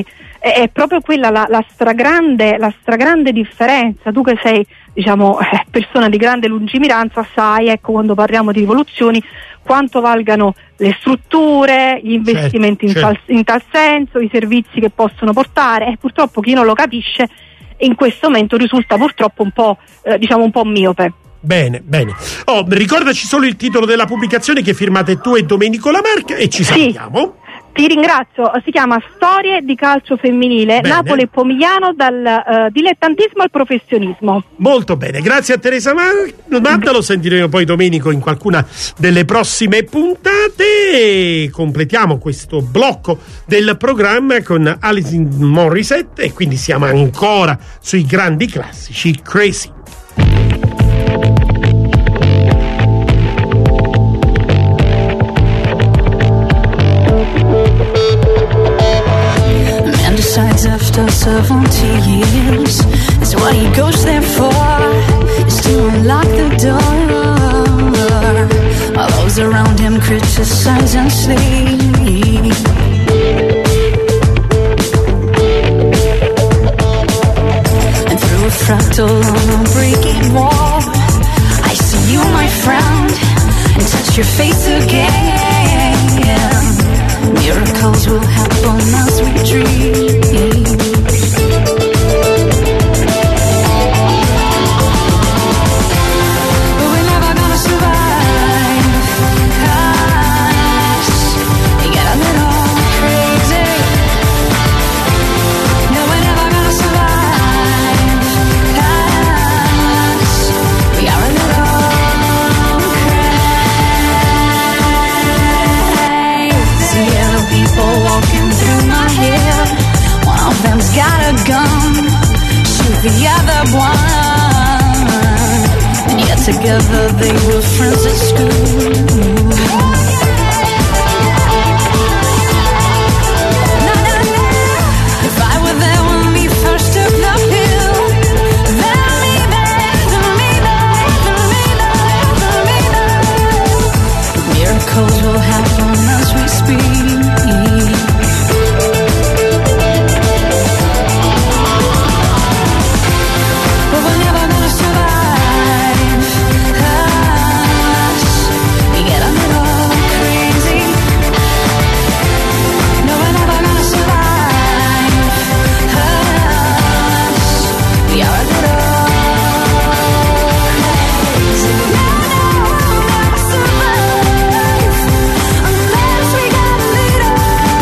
è, è proprio quella la, la stragrande la stragrande differenza. Tu che sei, diciamo, eh, persona di grande lungimiranza, sai, ecco, quando parliamo di rivoluzioni, quanto valgano le strutture, gli investimenti certo, in, certo. Tal, in tal senso, i servizi che possono portare, e purtroppo chi non lo capisce in questo momento risulta purtroppo un po', eh, diciamo, un po' miope. Bene, bene. Oh, ricordaci solo il titolo della pubblicazione, che firmate tu e Domenico Lamarca, e ci salutiamo. Sì, ti ringrazio. Si chiama Storie di calcio femminile, bene. Napoli e Pomigliano, dal uh, dilettantismo al professionismo. Molto bene, grazie a Teresa Matta. Lo sentiremo poi Domenico in qualcuna delle prossime puntate, e completiamo questo blocco del programma con Alison Morissette, e quindi siamo ancora sui grandi classici. Crazy. Decides after seventy years is what he goes there for, is to unlock the door, while those around him criticize and sleep. And through a fractal on a breaking wall, I see you, my friend, and touch your face again. Miracles will happen as we dream. But we're never gonna survive, 'cause we get a little crazy. No, we're never gonna survive, 'cause we are a little people walking through my head. One of them's got a gun, shoot the other one, and yet together they were friends at school. Miracles will happen as we speak. But we're never gonna survive, 'cause we get a little crazy. No, we're never gonna survive, 'cause we are a little crazy. No, no, we'll never survive unless we get a little.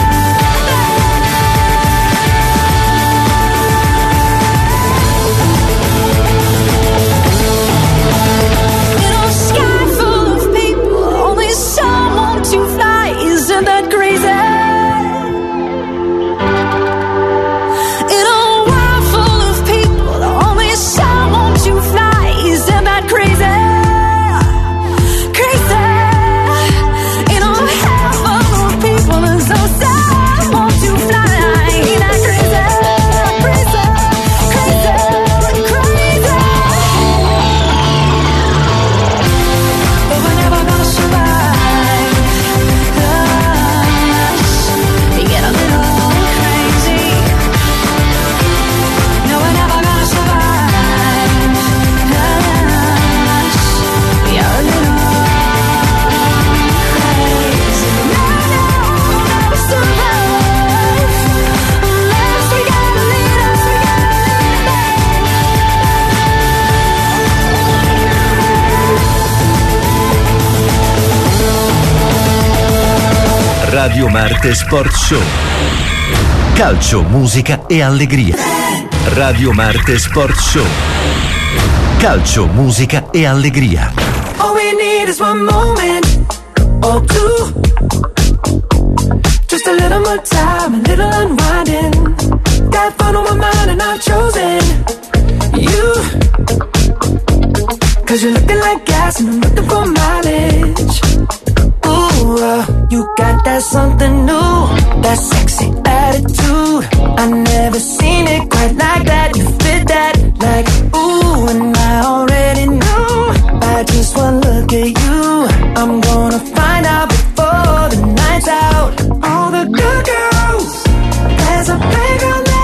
In a sky full of people, only someone to fly. Isn't that crazy? In a world full of people, only someone to fly. Isn't that crazy? Crazy. In a hell full of people, there's no someone to fly. Ain't that crazy? Crazy, crazy, crazy. But we're never gonna survive, 'cause we get a little crazy. No, we're never gonna survive, 'cause we are a little crazy. No, no, we'll never survive unless we get a little. Radio Marte Sport Show. Calcio, musica e allegria. Radio Marte Sport Show. Calcio, musica e allegria. All we need is one moment or two. Just a little more time, a little unwinding. Got fun on my mind and I've chosen you. 'Cause you're looking like gas and I'm looking for mileage. Ooh, uh, you got that something new, that sexy attitude. I never seen it quite like that. You fit that like ooh, and I already know by just one look at you. I'm gonna find out before the night's out. All the good girls, there's a playground there.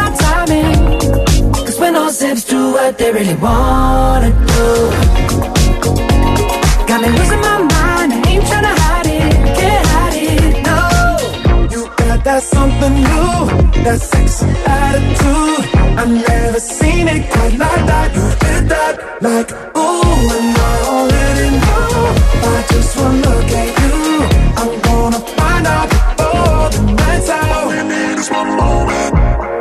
about timing, cause when those hips do what they really wanna do, got me losing my mind, I ain't tryna hide it, can't hide it, no. You got that something new, that sexy attitude, I've never seen it quite like that. You did that like, ooh, and I already know, I just wanna look at you, I'm gonna find out before the night's out. All we need is one moment.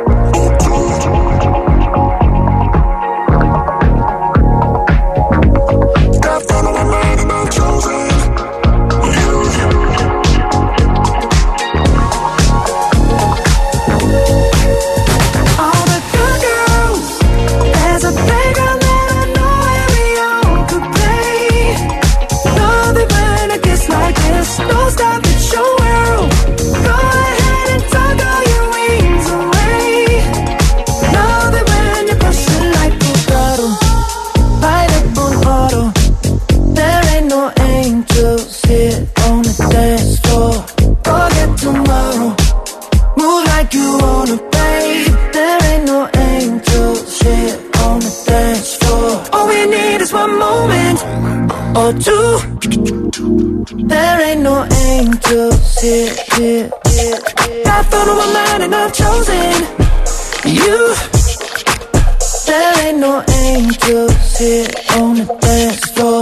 Don't stop, it's your world. Go ahead and tuck all your wings away. Know that when you're pushing like a throttle, light up on auto. There ain't no angels here on the dance floor. Forget tomorrow, move like you wanna, babe. There ain't no angels here on the dance floor. All we need is one moment or two. There ain't no angels here, here, here, here. I thought of a man and I've chosen you. There ain't no angels here on the dance floor.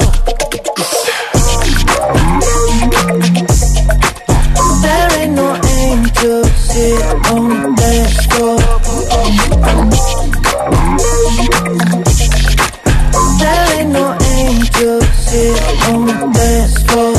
There ain't no angels here on the dance floor. There ain't no angels here on the dance floor.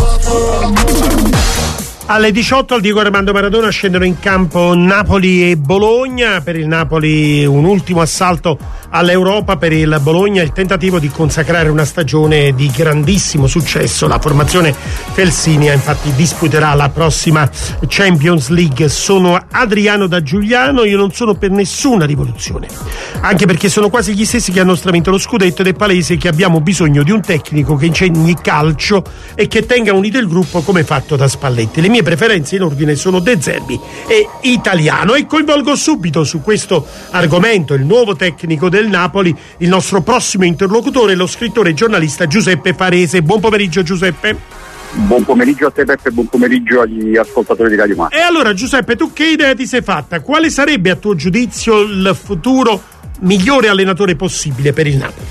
Alle diciotto al Diego Armando Maradona scendono in campo Napoli e Bologna. Per il Napoli un ultimo assalto all'Europa, per il Bologna il tentativo di consacrare una stagione di grandissimo successo. La formazione felsinia infatti disputerà la prossima Champions League. Sono Adriano da Giuliano, io non sono per nessuna rivoluzione, anche perché sono quasi gli stessi che hanno stravinto lo scudetto, ed è palese che abbiamo bisogno di un tecnico che insegni calcio e che tenga unito il gruppo come fatto da Spalletti. Le mie preferenze in ordine sono De Zerbi e Italiano, e coinvolgo subito su questo argomento il nuovo tecnico del Napoli, il nostro prossimo interlocutore, lo scrittore e giornalista Giuseppe Farese. Buon pomeriggio Giuseppe. Buon pomeriggio a te Peppe, buon pomeriggio agli ascoltatori di Radio Marca. E allora Giuseppe, tu che idea ti sei fatta? Quale sarebbe a tuo giudizio il futuro migliore allenatore possibile per il Napoli?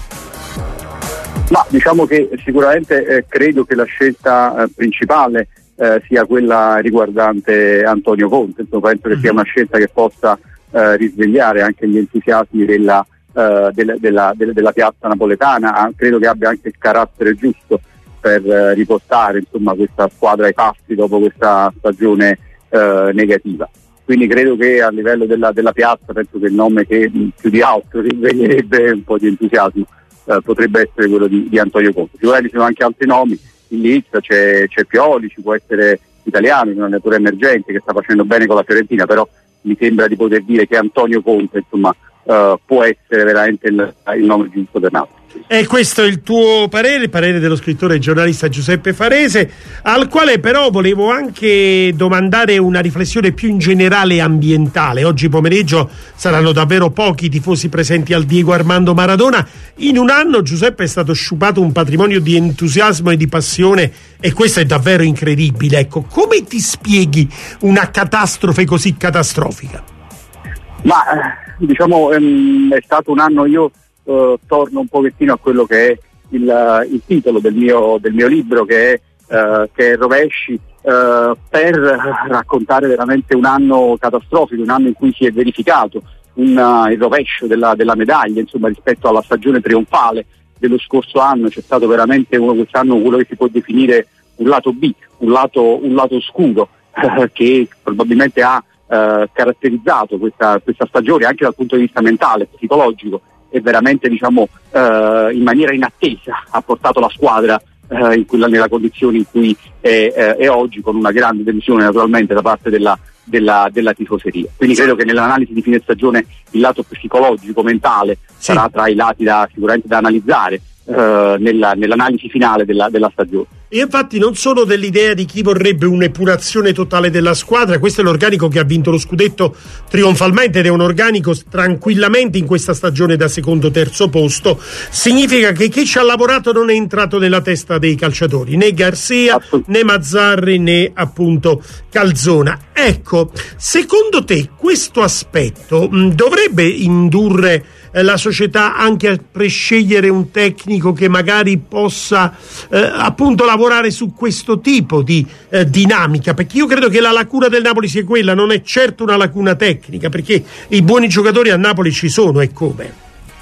Ma diciamo che sicuramente eh, credo che la scelta eh, principale eh, sia quella riguardante Antonio Conte. Insomma, penso che mm-hmm. sia una scelta che possa eh, risvegliare anche gli entusiasmi della, eh, della, della, della, della piazza napoletana. Ah, credo che abbia anche il carattere giusto per eh, riportare insomma questa squadra ai passi dopo questa stagione eh, negativa. Quindi credo che a livello della, della piazza, penso che il nome che più di altro risveglierebbe un po' di entusiasmo eh, potrebbe essere quello di, di Antonio Conte. Sicuramente ci sono anche altri nomi, in lista c'è, c'è Pioli, ci può essere Italiano, un allenatore emergente che sta facendo bene con la Fiorentina, però mi sembra di poter dire che Antonio Conte insomma eh, può essere veramente il, il nome giusto per Napoli. E questo è il tuo parere, il parere dello scrittore e giornalista Giuseppe Farese, al quale però volevo anche domandare una riflessione più in generale ambientale. Oggi pomeriggio saranno davvero pochi i tifosi presenti al Diego Armando Maradona. In un anno, Giuseppe, è stato sciupato un patrimonio di entusiasmo e di passione, e questo è davvero incredibile. Ecco, come ti spieghi una catastrofe così catastrofica? Ma diciamo ehm, è stato un anno, io Uh, torno un pochettino a quello che è il, uh, il titolo del mio, del mio libro, che è, uh, che è Rovesci, uh, per raccontare veramente un anno catastrofico, un anno in cui si è verificato un, uh, il rovescio della, della medaglia, insomma, rispetto alla stagione trionfale dello scorso anno. C'è stato veramente uno, quest'anno quello che si può definire un lato B, un lato, un lato oscuro uh, che probabilmente ha uh, caratterizzato questa, questa stagione anche dal punto di vista mentale, psicologico, e veramente diciamo eh, in maniera inattesa ha portato la squadra eh, in quella, nella condizione in cui è, eh, è oggi, con una grande delusione naturalmente da parte della, della, della tifoseria. Quindi credo che nell'analisi di fine stagione il lato psicologico, mentale sì. sarà tra i lati da, sicuramente da analizzare, uh, nella, nell'analisi finale della, della stagione. Io infatti non sono dell'idea di chi vorrebbe un'epurazione totale della squadra. Questo è l'organico che ha vinto lo scudetto trionfalmente ed è un organico tranquillamente in questa stagione da secondo terzo posto. Significa che chi ci ha lavorato non è entrato nella testa dei calciatori, né Garzia né Mazzarri né appunto Calzona. Ecco, secondo te questo aspetto mh, dovrebbe indurre la società anche a prescegliere un tecnico che magari possa eh, appunto lavorare su questo tipo di eh, dinamica, perché io credo che la lacuna del Napoli sia quella, non è certo una lacuna tecnica, perché i buoni giocatori a Napoli ci sono e come.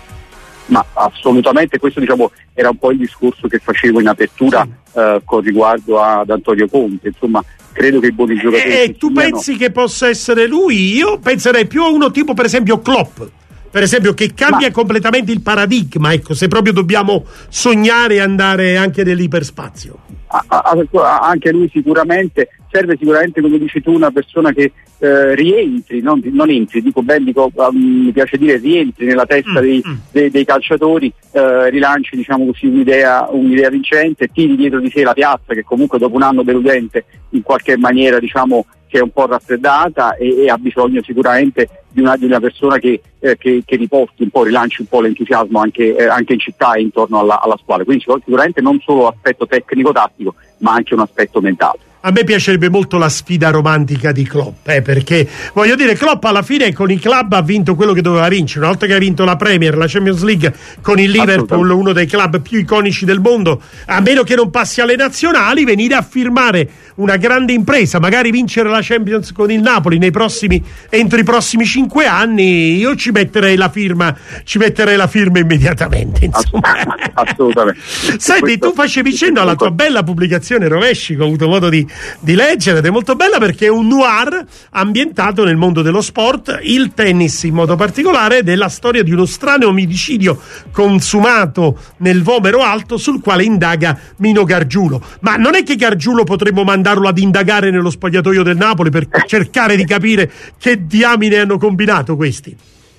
Ma assolutamente, questo diciamo era un po' il discorso che facevo in apertura sì. eh, con riguardo ad Antonio Conte, insomma credo che i buoni giocatori e, e tu siano... pensi che possa essere lui? Io penserei più a uno tipo per esempio Klopp, per esempio, che cambia Ma... completamente il paradigma, ecco, se proprio dobbiamo sognare e andare anche nell'iperspazio. A, a, a, anche lui sicuramente serve, sicuramente come dici tu, una persona che eh, rientri, non, non entri, dico ben, dico, um, mi piace dire rientri nella testa mm, dei, mm. Dei, dei calciatori, eh, rilanci diciamo così un'idea, un'idea vincente, tiri dietro di sé la piazza che comunque dopo un anno deludente in qualche maniera diciamo che è un po' raffreddata e, e ha bisogno sicuramente di una, di una persona che, eh, che, che riporti un po', rilanci un po' l'entusiasmo anche, eh, anche in città e intorno alla, alla squadra, quindi sicuramente non solo l'aspetto tecnico-tattico ma anche un aspetto mentale. A me piacerebbe molto la sfida romantica di Klopp, eh, perché voglio dire, Klopp alla fine con i club ha vinto quello che doveva vincere. Una volta che ha vinto la Premier, la Champions League con il Liverpool, uno dei club più iconici del mondo, a meno che non passi alle nazionali, venire a firmare una grande impresa, magari vincere la Champions con il Napoli nei prossimi, entro i prossimi cinque anni, io ci metterei la firma, ci metterei la firma immediatamente, insomma. Assolutamente. Senti, questo, tu facevi cenno alla tua bella pubblicazione Rovesci, che ho avuto modo di di leggere, ed è molto bella perché è un noir ambientato nel mondo dello sport, il tennis in modo particolare, della storia di uno strano omicidio consumato nel Vomero Alto sul quale indaga Mino Gargiulo. Ma non è che Gargiulo potremmo mandarlo ad indagare nello spogliatoio del Napoli per cercare di capire che diamine hanno combinato questi?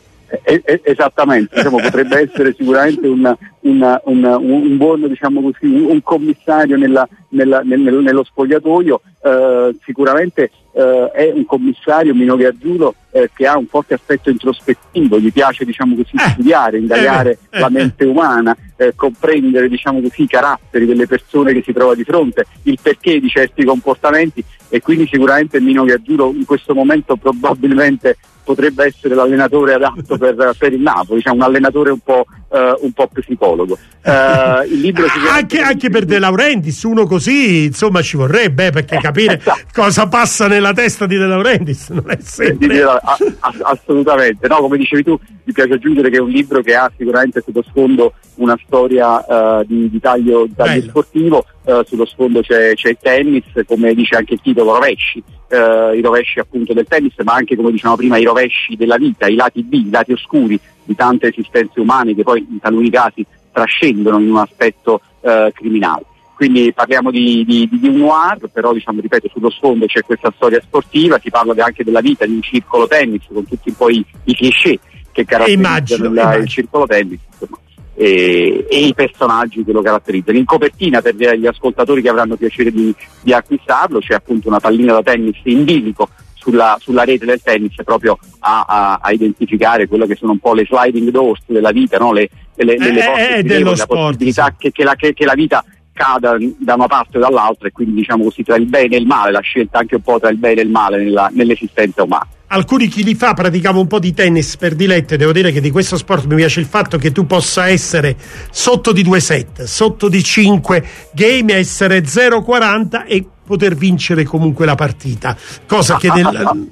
Eh, eh, esattamente, diciamo, potrebbe essere sicuramente una, una, una, un buon, diciamo così, un commissario nella, nella, nel, nello spogliatoio, eh, sicuramente eh, è un commissario, Mino Gargiulo, eh, che ha un forte aspetto introspettivo, gli piace diciamo così eh, studiare, indagare eh, la mente umana, eh, comprendere diciamo così i caratteri delle persone che si trova di fronte, il perché di certi comportamenti, e quindi sicuramente Mino Gargiulo in questo momento probabilmente potrebbe essere l'allenatore adatto per, per il Napoli, diciamo un allenatore un po', uh, un po' psicologo. Uh, il libro anche, anche per De Laurentiis, uno così insomma ci vorrebbe, eh, perché capire esatto. cosa passa nella testa di De Laurentiis non è sempre a, a, assolutamente, no, come dicevi tu, mi piace aggiungere che è un libro che ha sicuramente sullo sfondo una storia uh, di, di taglio, di taglio sportivo, uh, sullo sfondo c'è, c'è il tennis, come dice anche il titolo, rovesci. Uh, i rovesci appunto del tennis, ma anche, come dicevamo prima, i rovesci della vita, i lati B, i lati oscuri di tante esistenze umane che poi in taluni casi trascendono in un aspetto uh, criminale. Quindi parliamo di, di, di un noir, però diciamo, ripeto, sullo sfondo c'è questa storia sportiva, si parla anche della vita di un circolo tennis con tutti un po' i, i cliché che caratterizzano il, il circolo tennis, insomma. E, e i personaggi che lo caratterizzano. In copertina, per gli ascoltatori che avranno piacere di, di acquistarlo, c'è appunto una pallina da tennis in bilico sulla, sulla rete del tennis, proprio a, a, a identificare quello che sono un po' le sliding doors della vita, no? le, le, le, le eh, eh, dello la sport, possibilità sì. che, che, la, che, che la vita cada da una parte o dall'altra, e quindi diciamo così tra il bene e il male, la scelta anche un po' tra il bene e il male nella, nell'esistenza umana. Alcuni chili fa praticavo un po' di tennis per diletto, e devo dire che di questo sport mi piace il fatto che tu possa essere sotto di due set, sotto di cinque game, essere zero quaranta e poter vincere comunque la partita, cosa che nel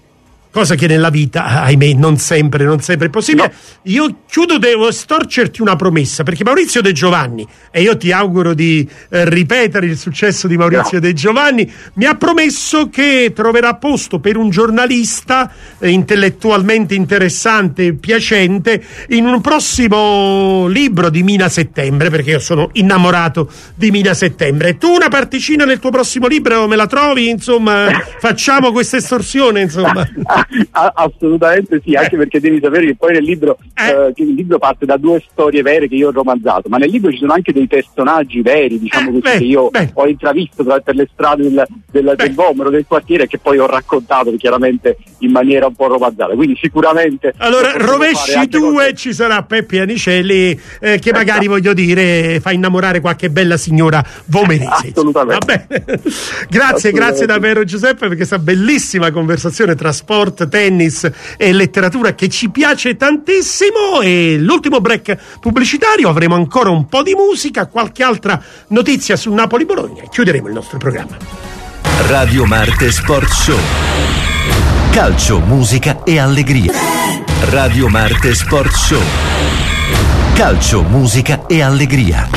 cosa che nella vita, ahimè, non sempre, non sempre è possibile. No. Io chiudo, devo storcerti una promessa, perché Maurizio De Giovanni, e io ti auguro di eh, ripetere il successo di Maurizio no. De Giovanni, mi ha promesso che troverà posto per un giornalista eh, intellettualmente interessante e piacente in un prossimo libro di Mina Settembre, perché io sono innamorato di Mina Settembre. Tu una particina nel tuo prossimo libro me la trovi? Insomma, facciamo questa estorsione, insomma. Assolutamente sì, anche eh. perché devi sapere che poi nel libro, eh. Eh, che il libro parte da due storie vere che io ho romanzato, ma nel libro ci sono anche dei personaggi veri, diciamo eh, così, beh, che io beh. ho intravisto tra, per le strade del, del, del Vomero, del quartiere, e che poi ho raccontato chiaramente in maniera un po' romanzata, quindi sicuramente. Allora Rovesci due ci sarà Peppi Anicelli eh, che magari, voglio dire, fa innamorare qualche bella signora vomerese. Assolutamente. Va bene. Grazie, Assolutamente. Grazie davvero Giuseppe per questa bellissima conversazione tra sport, tennis e letteratura che ci piace tantissimo. E l'ultimo break pubblicitario, avremo ancora un po' di musica, qualche altra notizia su Napoli-Bologna e chiuderemo il nostro programma. Radio Marte Sport Show. Calcio, musica e allegria. Radio Marte Sport Show. Calcio, musica e allegria.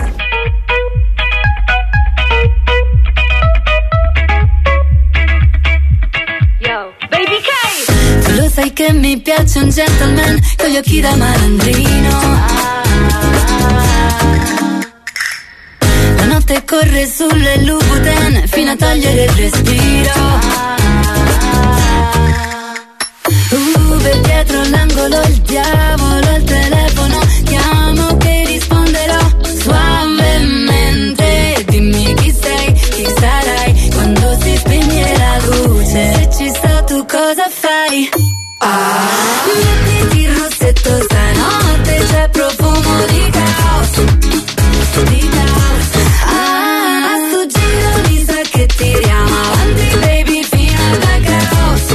Yo, baby K! Tu lo sai che mi piace un gentleman con gli occhi da malandrino. La notte corre sulle Louboutin fino a togliere il respiro. Uh, per dietro l'angolo il diavolo al telefono, chiamo che risponderò suavemente. Dimmi chi sei, chi sarai quando si spegne la luce. Se ci sto tu cosa fai? Ah, mettiti il rossetto stanotte, c'è profumo di caos, di caos. Ah, a sto giro mi sa che tiriamo avanti baby fino al blackout.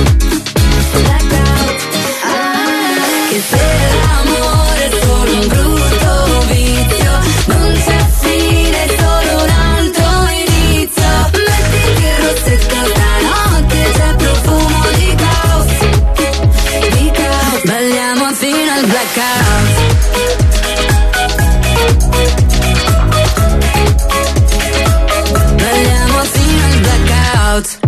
Che se l'amore è solo un brutto vizio, non c'è fine, è solo un altro inizio. Mettiti il rossetto stanotte, c'è profumo di caos, di caos. Balliamo fino al blackout. Balliamo fino al blackout.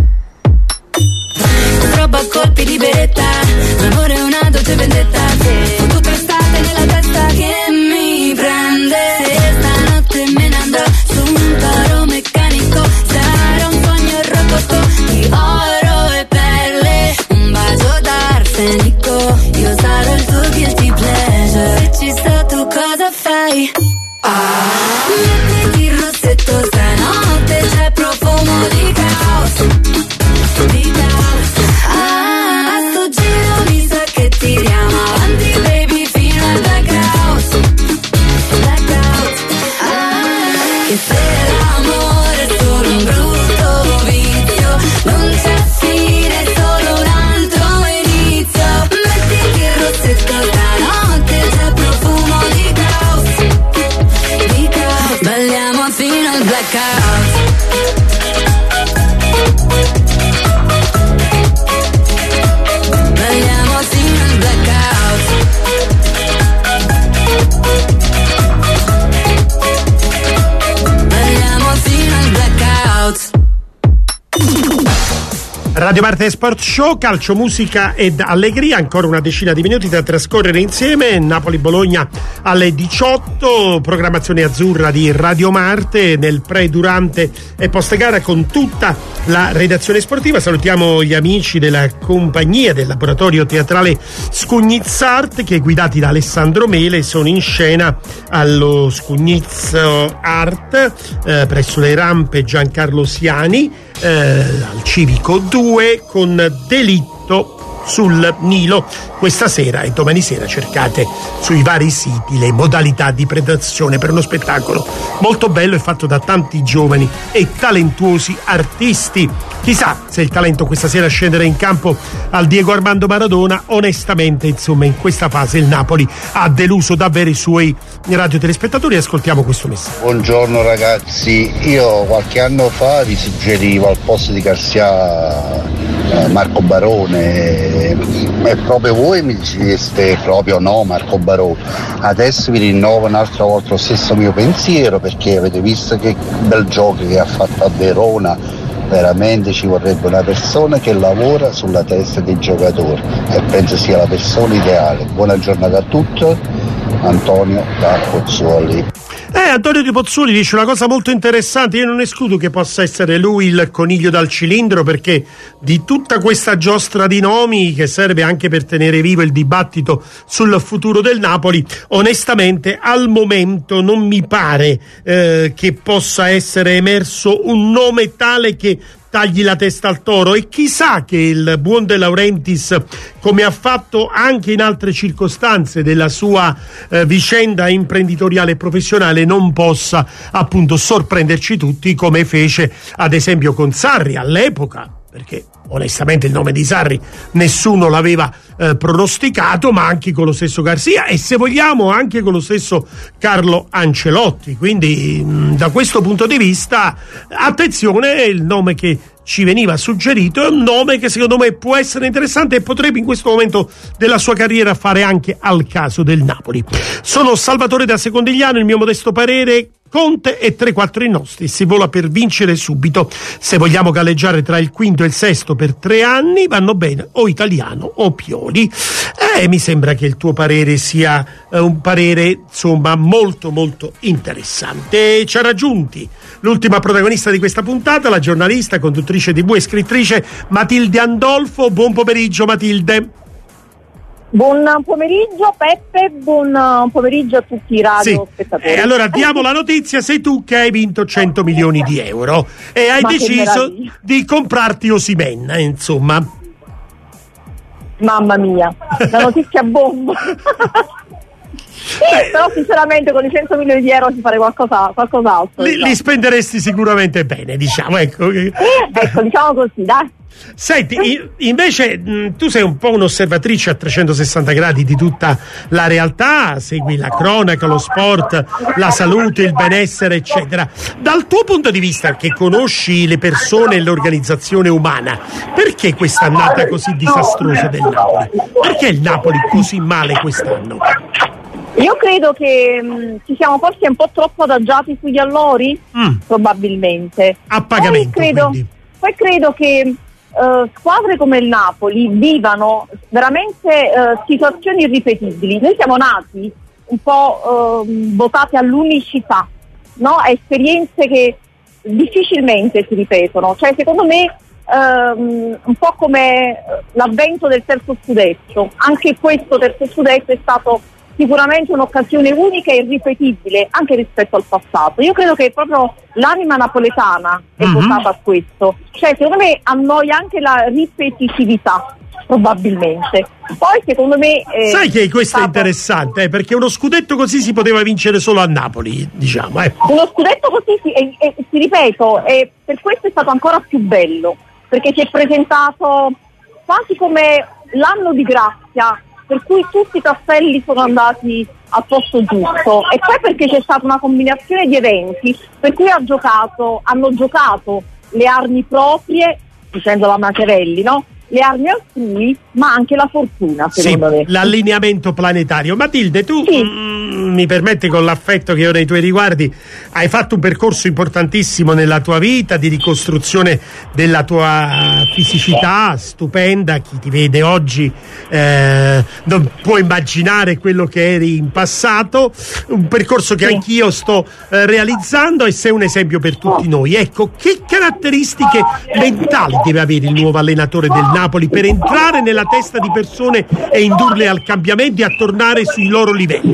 Roba a colpi di beretta, l'amore è una dolce vendetta. Fottuta estate nella testa che mi prende. Se stanotte me ne andrò su un toro meccanico, sarà un sogno rococò di oro e perle, un bacio d'arsenico, io sarò il tuo guilty pleasure. Se ci sto tu cosa fai? Ah, mettiti il rossetto stanotte, c'è profumo di caos, di caos. Ah, a sto giro mi sa che tiriamo avanti baby fino al blackout, blackout. Ah, che se l'amore è solo un brutto vizio, non c'è fine, è solo un altro inizio. Mettiti il rossetto stanotte, c'è profumo di caos, di caos. Balliamo fino al blackout. Balliamo fino al blackout. Balliamo fino al blackout. Radio Marte Sport Show, calcio, musica ed allegria, ancora una decina di minuti da trascorrere insieme. Napoli-Bologna alle diciotto, programmazione azzurra di Radio Marte nel pre, durante e post gara con tutta la redazione sportiva. Salutiamo gli amici della compagnia del laboratorio teatrale Scugnizz Art, che guidati da Alessandro Mele sono in scena allo Scugnizz Art eh, presso le rampe Giancarlo Siani eh, al Civico due con Delitto sul Nilo. Questa sera e domani sera cercate sui vari siti le modalità di prenotazione per uno spettacolo molto bello e fatto da tanti giovani e talentuosi artisti. Chissà se il talento questa sera scenderà in campo al Diego Armando Maradona. Onestamente, insomma, in questa fase il Napoli ha deluso davvero i suoi radiotelespettatori. Ascoltiamo questo messaggio. Buongiorno ragazzi, io qualche anno fa vi suggerivo al posto di Garcia eh, Marco Barone e proprio voi mi diceste proprio no Marco Barone. Adesso vi rinnovo un'altra volta lo stesso mio pensiero, perché avete visto che bel gioco che ha fatto a Verona. Veramente ci vorrebbe una persona che lavora sulla testa dei giocatori e penso sia la persona ideale. Buona giornata a tutti, Antonio da Pozzuoli. Eh, Antonio Di Pozzuoli dice una cosa molto interessante. Io non escludo che possa essere lui il coniglio dal cilindro, perché di tutta questa giostra di nomi che serve anche per tenere vivo il dibattito sul futuro del Napoli, onestamente al momento non mi pare eh, che possa essere emerso un nome tale che tagli la testa al toro, e chissà che il buon De Laurentiis, come ha fatto anche in altre circostanze della sua eh, vicenda imprenditoriale e professionale, non possa appunto sorprenderci tutti come fece ad esempio con Sarri all'epoca, perché onestamente il nome di Sarri nessuno l'aveva eh, pronosticato, ma anche con lo stesso Garcia e, se vogliamo, anche con lo stesso Carlo Ancelotti. Quindi mh, da questo punto di vista, attenzione, il nome che ci veniva suggerito è un nome che secondo me può essere interessante e potrebbe in questo momento della sua carriera fare anche al caso del Napoli. Sono Salvatore da Secondigliano, il mio modesto parere: Conte e tre quattro i nostri, si vola per vincere subito. Se vogliamo galleggiare tra il quinto e il sesto per tre anni, vanno bene o Italiano o Pioli. Eh, mi sembra che il tuo parere sia eh, un parere insomma molto molto interessante. Ci ha raggiunti l'ultima protagonista di questa puntata, la giornalista, conduttrice tivù e scrittrice Matilde Andolfo. Buon pomeriggio Matilde. Buon pomeriggio Peppe, buon pomeriggio a tutti i radiospettatori. Sì. E allora diamo la notizia: sei tu che hai vinto cento milioni di euro e hai Ma deciso di comprarti Osimhen, insomma. Mamma mia, la notizia bomba. Eh, però sinceramente con i cento milioni di euro si fare qualcosa, qualcos'altro. Li, li spenderesti sicuramente bene, diciamo, ecco. Ecco, diciamo così, dai. Senti, invece mh, tu sei un po' un'osservatrice a trecentosessanta gradi di tutta la realtà, segui la cronaca, lo sport, la salute, il benessere, eccetera. Dal tuo punto di vista, che conosci le persone e l'organizzazione umana, perché questa annata così disastrosa del Napoli? Perché il Napoli così male quest'anno? Io credo che mh, ci siamo forse un po' troppo adagiati sugli allori, mm. probabilmente. A pagamento, poi credo, quindi. Poi credo che Uh, squadre come il Napoli vivano veramente uh, situazioni irripetibili. Noi siamo nati un po' uh, votati all'unicità, no? A esperienze che difficilmente si ripetono. Cioè, secondo me um, un po' come l'avvento del terzo scudetto, anche questo terzo scudetto è stato sicuramente un'occasione unica e irripetibile anche rispetto al passato. Io credo che proprio l'anima napoletana è mm-hmm. votata a questo. Cioè, secondo me annoia anche la ripetitività, probabilmente. Poi secondo me eh, sai che questo stato... è interessante, eh, perché uno scudetto così si poteva vincere solo a Napoli, diciamo. Eh. Uno scudetto così, sì, e, e, ti ripeto, e per questo è stato ancora più bello, perché si è presentato quasi come l'anno di grazia, per cui tutti i tasselli sono andati al posto giusto, e poi perché c'è stata una combinazione di eventi per cui ha giocato, hanno giocato le armi proprie, dicendo la Machiavelli, no? Le armi altrui, ma anche la fortuna, secondo sì, me. L'allineamento planetario. Matilde, tu sì. mm, mi permetti, con l'affetto che ho nei tuoi riguardi, hai fatto un percorso importantissimo nella tua vita di ricostruzione della tua fisicità, stupenda. Chi ti vede oggi eh, non può immaginare quello che eri in passato, un percorso che sì. anch'io sto eh, realizzando, e sei un esempio per tutti noi. Ecco, che caratteristiche mentali deve avere il nuovo allenatore del Napoli per entrare nella testa di persone e indurle al cambiamento e a tornare sui loro livelli?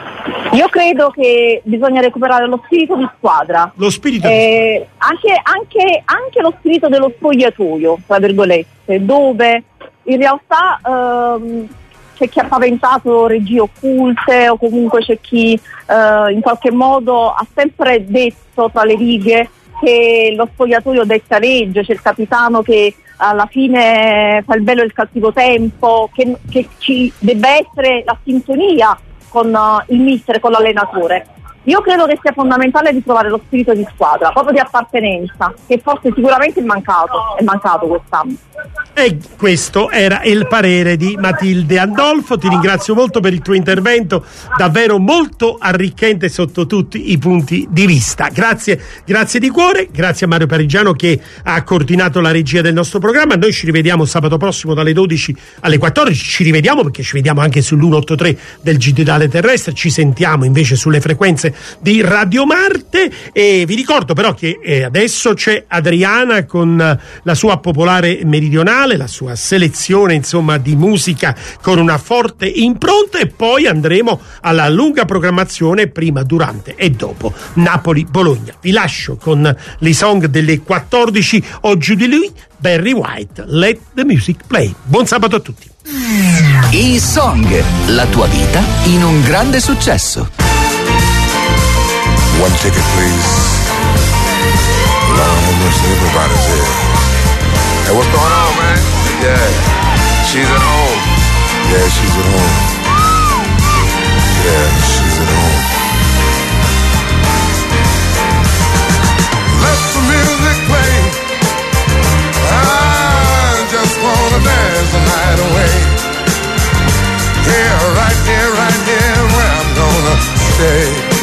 Io credo che bisogna recuperare lo spirito di squadra. Lo spirito eh, anche, anche, anche lo spirito dello spogliatoio, tra virgolette, dove in realtà ehm, c'è chi ha paventato regie occulte, o comunque c'è chi eh, in qualche modo ha sempre detto tra le righe che lo spogliatoio detta legge, c'è il capitano che alla fine fa il bello e il cattivo tempo, che, che ci debba essere la sintonia con uh, il mister, con l'allenatore. Io credo che sia fondamentale ritrovare lo spirito di squadra, proprio di appartenenza, che forse sicuramente è mancato, è mancato quest'anno. E questo era il parere di Matilde Andolfo. Ti ringrazio molto per il tuo intervento, davvero molto arricchente sotto tutti i punti di vista. Grazie, grazie di cuore, grazie a Mario Parigiano che ha coordinato la regia del nostro programma. Noi ci rivediamo sabato prossimo dalle dodici alle quattordici, ci rivediamo perché ci vediamo anche sull'uno otto tre del Digitale Terrestre, ci sentiamo invece sulle frequenze frequenze di Radio Marte. E vi ricordo però che eh, adesso c'è Adriana con eh, la sua popolare meridionale, la sua selezione insomma di musica con una forte impronta, e poi andremo alla lunga programmazione prima, durante e dopo Napoli-Bologna. Vi lascio con i song delle quattordici o giù di lui, Barry White, Let the Music Play. Buon sabato a tutti. I Song, la tua vita in un grande successo. One ticket, please. Lord have mercy, everybody's here. Hey, what's going on, man? Yeah, she's at home. Yeah, she's at home. Yeah, she's at home. Let the music play. I just wanna dance the night away. Here, right here, right here, where I'm gonna stay.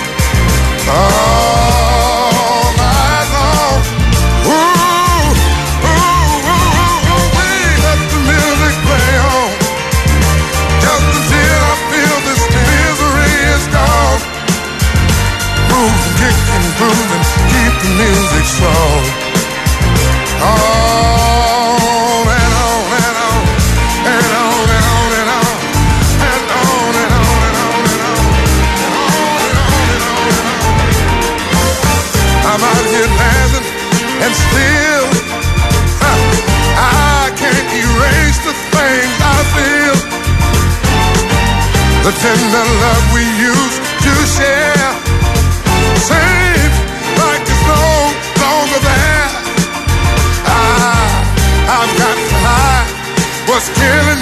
All night long. Ooh, ooh, ooh, ooh, ooh, let the music play on. Just until I feel this misery is gone. Move, kick and groove and keep the music strong. On and on and on and on and on and on and on and on and on and on and on and on and on and on. I'm out here dancing and still huh, I can't erase the things I feel. The tender love we used to share seems like it's no longer there. I, I've got to hide what's killing